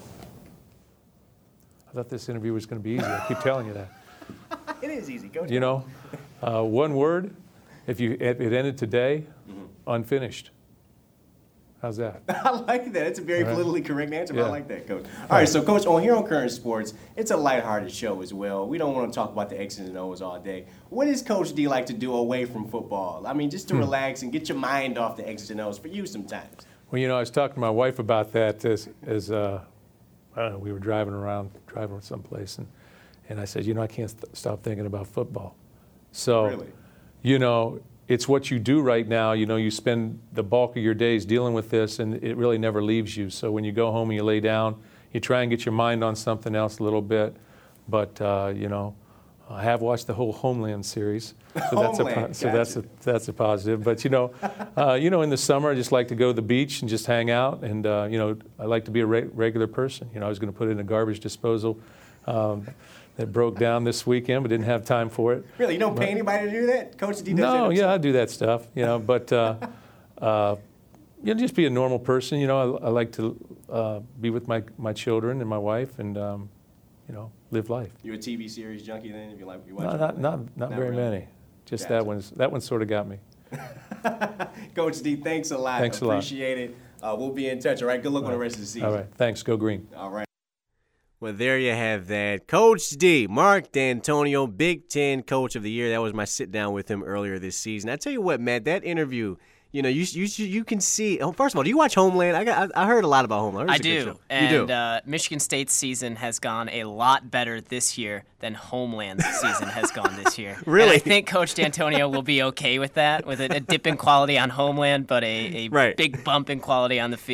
I thought this interview was going to be easy. I keep telling you that. It is easy. Go You know, uh, one word. If you if it ended today, mm-hmm. unfinished. How's that? I like that. It's a very right. politically correct answer, but yeah. I like that, Coach. All right, so, Coach, on here on Current Sports, it's a lighthearted show as well. We don't want to talk about the X's and O's all day. What does Coach D like to do away from football? I mean, just to hmm. relax and get your mind off the X's and O's for you sometimes. Well, you know, I was talking to my wife about that as, as uh, I don't know, we were driving around, driving someplace, and, and I said, you know, I can't st- stop thinking about football. So, really? you know, it's what you do right now. You know, you spend the bulk of your days dealing with this, and it really never leaves you. So when you go home and you lay down, you try and get your mind on something else a little bit. But, uh, you know, I have watched the whole Homeland series, so that's a Homeland, so gotcha. that's a that's a positive. But you know, uh, you know, in the summer I just like to go to the beach and just hang out, and uh, you know, I like to be a re- regular person. You know, I was going to put it in a garbage disposal um, that broke down this weekend, but didn't have time for it. Really, you don't but, pay anybody to do that? Coach D does No, that yeah, I do that stuff. You know, but uh, uh, you know, just be a normal person. You know, I, I like to uh, be with my my children and my wife, and um, you know, live life. You're a T V series junkie then? If you like, you watch no, not, not, not, not very really. many. Just gotcha. that one's that one sort of got me. Coach D, thanks a lot. Thanks a lot. lot. Appreciate it. Uh, we'll be in touch. All right. Good luck all on right. the rest of the season. All right. Thanks. Go Green. All right. Well, there you have that. Coach D, Mark D'Antonio, Big Ten Coach of the Year. That was my sit down with him earlier this season. I tell you what, Matt, that interview. You know, you you you can see. Oh, first of all, do you watch Homeland? I got I heard a lot about Homeland. I do, and you do. Uh, Michigan State's season has gone a lot better this year than Homeland's season has gone this year. Really? And I think Coach D'Antonio will be okay with that, with a, a dip in quality on Homeland, but a, a right. big bump in quality on the field.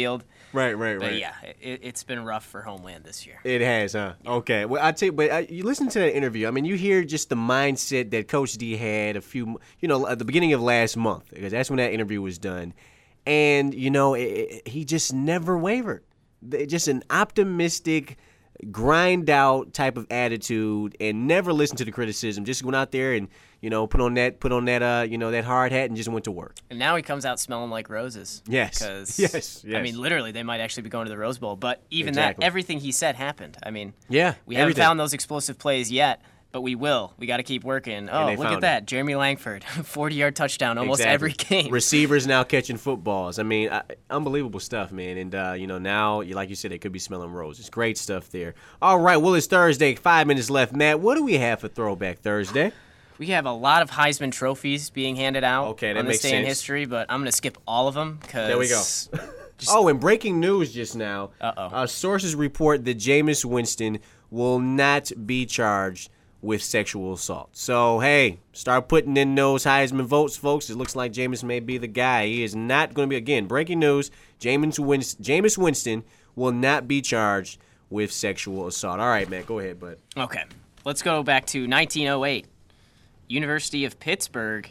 Right, right, But right. yeah, it, it's been rough for Homeland this year. It has, huh? Okay. Well, I tell you, but uh, you listen to that interview. I mean, you hear just the mindset that Coach D had a few, you know, at the beginning of last month, because that's when that interview was done, and you know, it, it, he just never wavered. Just an optimistic, grind out type of attitude, and never listened to the criticism. Just went out there and you know put on that put on that uh you know that hard hat and just went to work. And now he comes out smelling like roses. Yes. Because Yes, yes. I mean, literally, they might actually be going to the Rose Bowl. But even Exactly. that, everything he said happened. I mean, Yeah, we haven't everything. found those explosive plays yet, but we will. We got to keep working. Oh, they look at found that, Jeremy Langford, forty-yard touchdown almost Exactly. every game. Receivers now catching footballs. I mean, I, unbelievable stuff, man. And, uh, you know, now, you like you said, they could be smelling roses. Great stuff there. All right, well, it's Thursday. Five minutes left. Matt, what do we have for Throwback Thursday? We have a lot of Heisman trophies being handed out Okay, that on this makes day in sense. history, but I'm going to skip all of them because There we go. Oh, and breaking news just now. Uh-oh. Uh, sources report that Jameis Winston will not be charged with sexual assault. So, hey, start putting in those Heisman votes, folks. It looks like Jameis may be the guy. He is not going to be, again, breaking news, Jameis Winston, Jameis Winston will not be charged with sexual assault. All right, Matt, go ahead, bud. Okay, let's go back to nineteen oh eight. University of Pittsburgh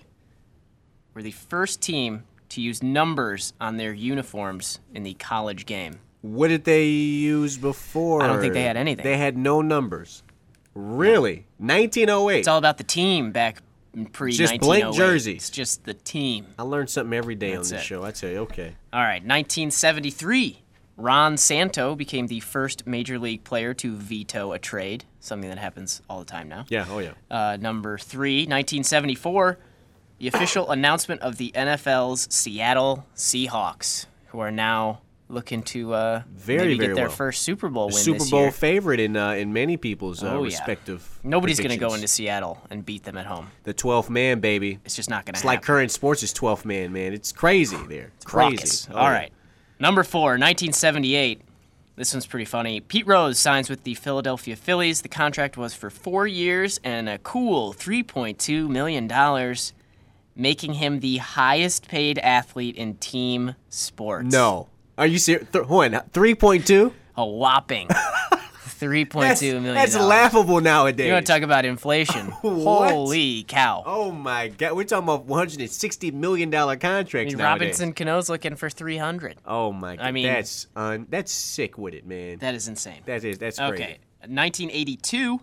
were the first team to use numbers on their uniforms in the college game. What did they use before? I don't think they had anything. They had no numbers. Really? nineteen oh eight. It's all about the team back in pre Just nineteen oh eight. blank jerseys. It's just the team. I learned something every day That's on this it. show. I tell you, okay. All right, nineteen seventy-three. Ron Santo became the first major league player to veto a trade, something that happens all the time now. Yeah, oh yeah. Uh, number three, nineteen seventy-four, the official announcement of the N F L's Seattle Seahawks, who are now looking to uh, Very, maybe very get their well. first Super Bowl win Super this Bowl year. favorite in uh, in many people's uh, Oh, yeah. respective. Nobody's going to go predictions. into Seattle and beat them at home. the twelfth man, baby. It's just not going to It's happen. like current sports' twelfth man, man. It's crazy there. It's crazy. Raucous. Oh, All yeah. right. Number four, nineteen seventy-eight. This one's pretty funny. Pete Rose signs with the Philadelphia Phillies. The contract was for four years and a cool three point two million dollars, making him the highest paid athlete in team sports. No. Are you serious? Th- hold on. three point two? A whopping three point That's, two million that's dollars. laughable nowadays. You want to talk about inflation? What? Holy cow. Oh, my God. We're talking about one hundred sixty million dollars I contracts mean, nowadays. Robinson Cano's looking for three hundred. Oh, my God. I mean- that's, un- that's sick with it, man. That is insane. That is, that's crazy. Okay, nineteen eighty-two,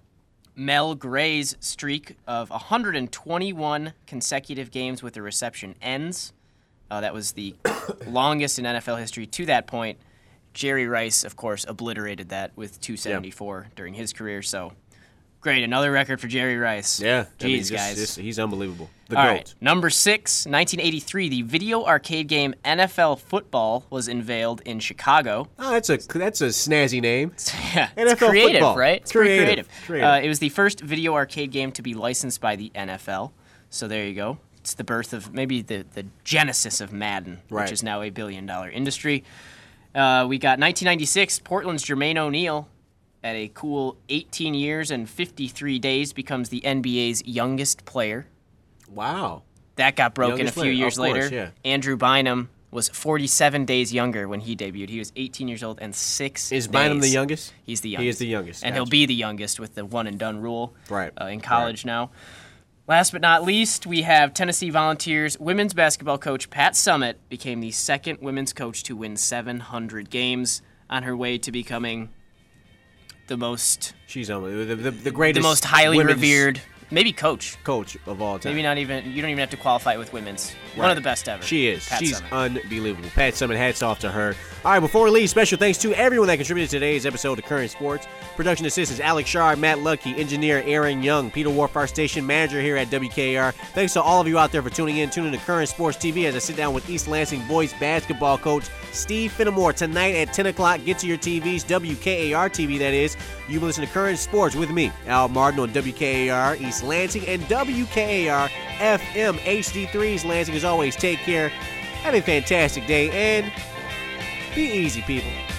Mel Gray's streak of one hundred twenty-one consecutive games with a reception ends. Uh, that was the longest in N F L history to that point. Jerry Rice, of course, obliterated that with two seventy-four during his career. So, great, another record for Jerry Rice. Yeah. I mean, Jeez, just- guys. just- he's unbelievable. The All GOAT. right, number six, nineteen eighty-three, the video arcade game N F L Football was unveiled in Chicago. Oh, that's a that's a snazzy name. Yeah, N F L it's creative, football. right? It's pretty Creative. creative. Creative. Uh, it was the first video arcade game to be licensed by the N F L. So there you go. It's the birth of maybe the, the genesis of Madden, Right. which is now a billion dollar industry. Uh, we got nineteen ninety-six, Portland's Jermaine O'Neal, at a cool eighteen years and fifty-three days, becomes the N B A's youngest player. Wow. That got broken Youngest a few player, years of course, later. yeah. Andrew Bynum was forty-seven days younger when he debuted. He was eighteen years old and six Is days. Bynum the youngest? He's the youngest. He is the youngest. And Gotcha. he'll be the youngest with the one and done rule Right. uh, in college now. Last but not least, we have Tennessee Volunteers women's basketball coach Pat Summitt became the second women's coach to win seven hundred games on her way to becoming the most She's unbelievable. The, the, the the greatest. most highly women's revered, maybe coach. coach of all time. Maybe not even, you don't even have to qualify with women's. One Right. of the best ever. She is. Pat She's Summitt. unbelievable. Pat Summitt, hats off to her. All right, before we leave, special thanks to everyone that contributed to today's episode of Current Sports. Production assistants Alex Shard, Matt Lucky, engineer Aaron Young, Peter Wolf, our station manager here at W K A R. Thanks to all of you out there for tuning in. Tune in to Current Sports T V as I sit down with East Lansing boys basketball coach Steve Finnemore tonight at ten o'clock. Get to your T Vs, W K A R T V, that is. You can listen to Current Sports with me, Al Martin, on W K A R East Lansing and W K A R F M H D three East Lansing. As always, take care. Have a fantastic day and be easy, people.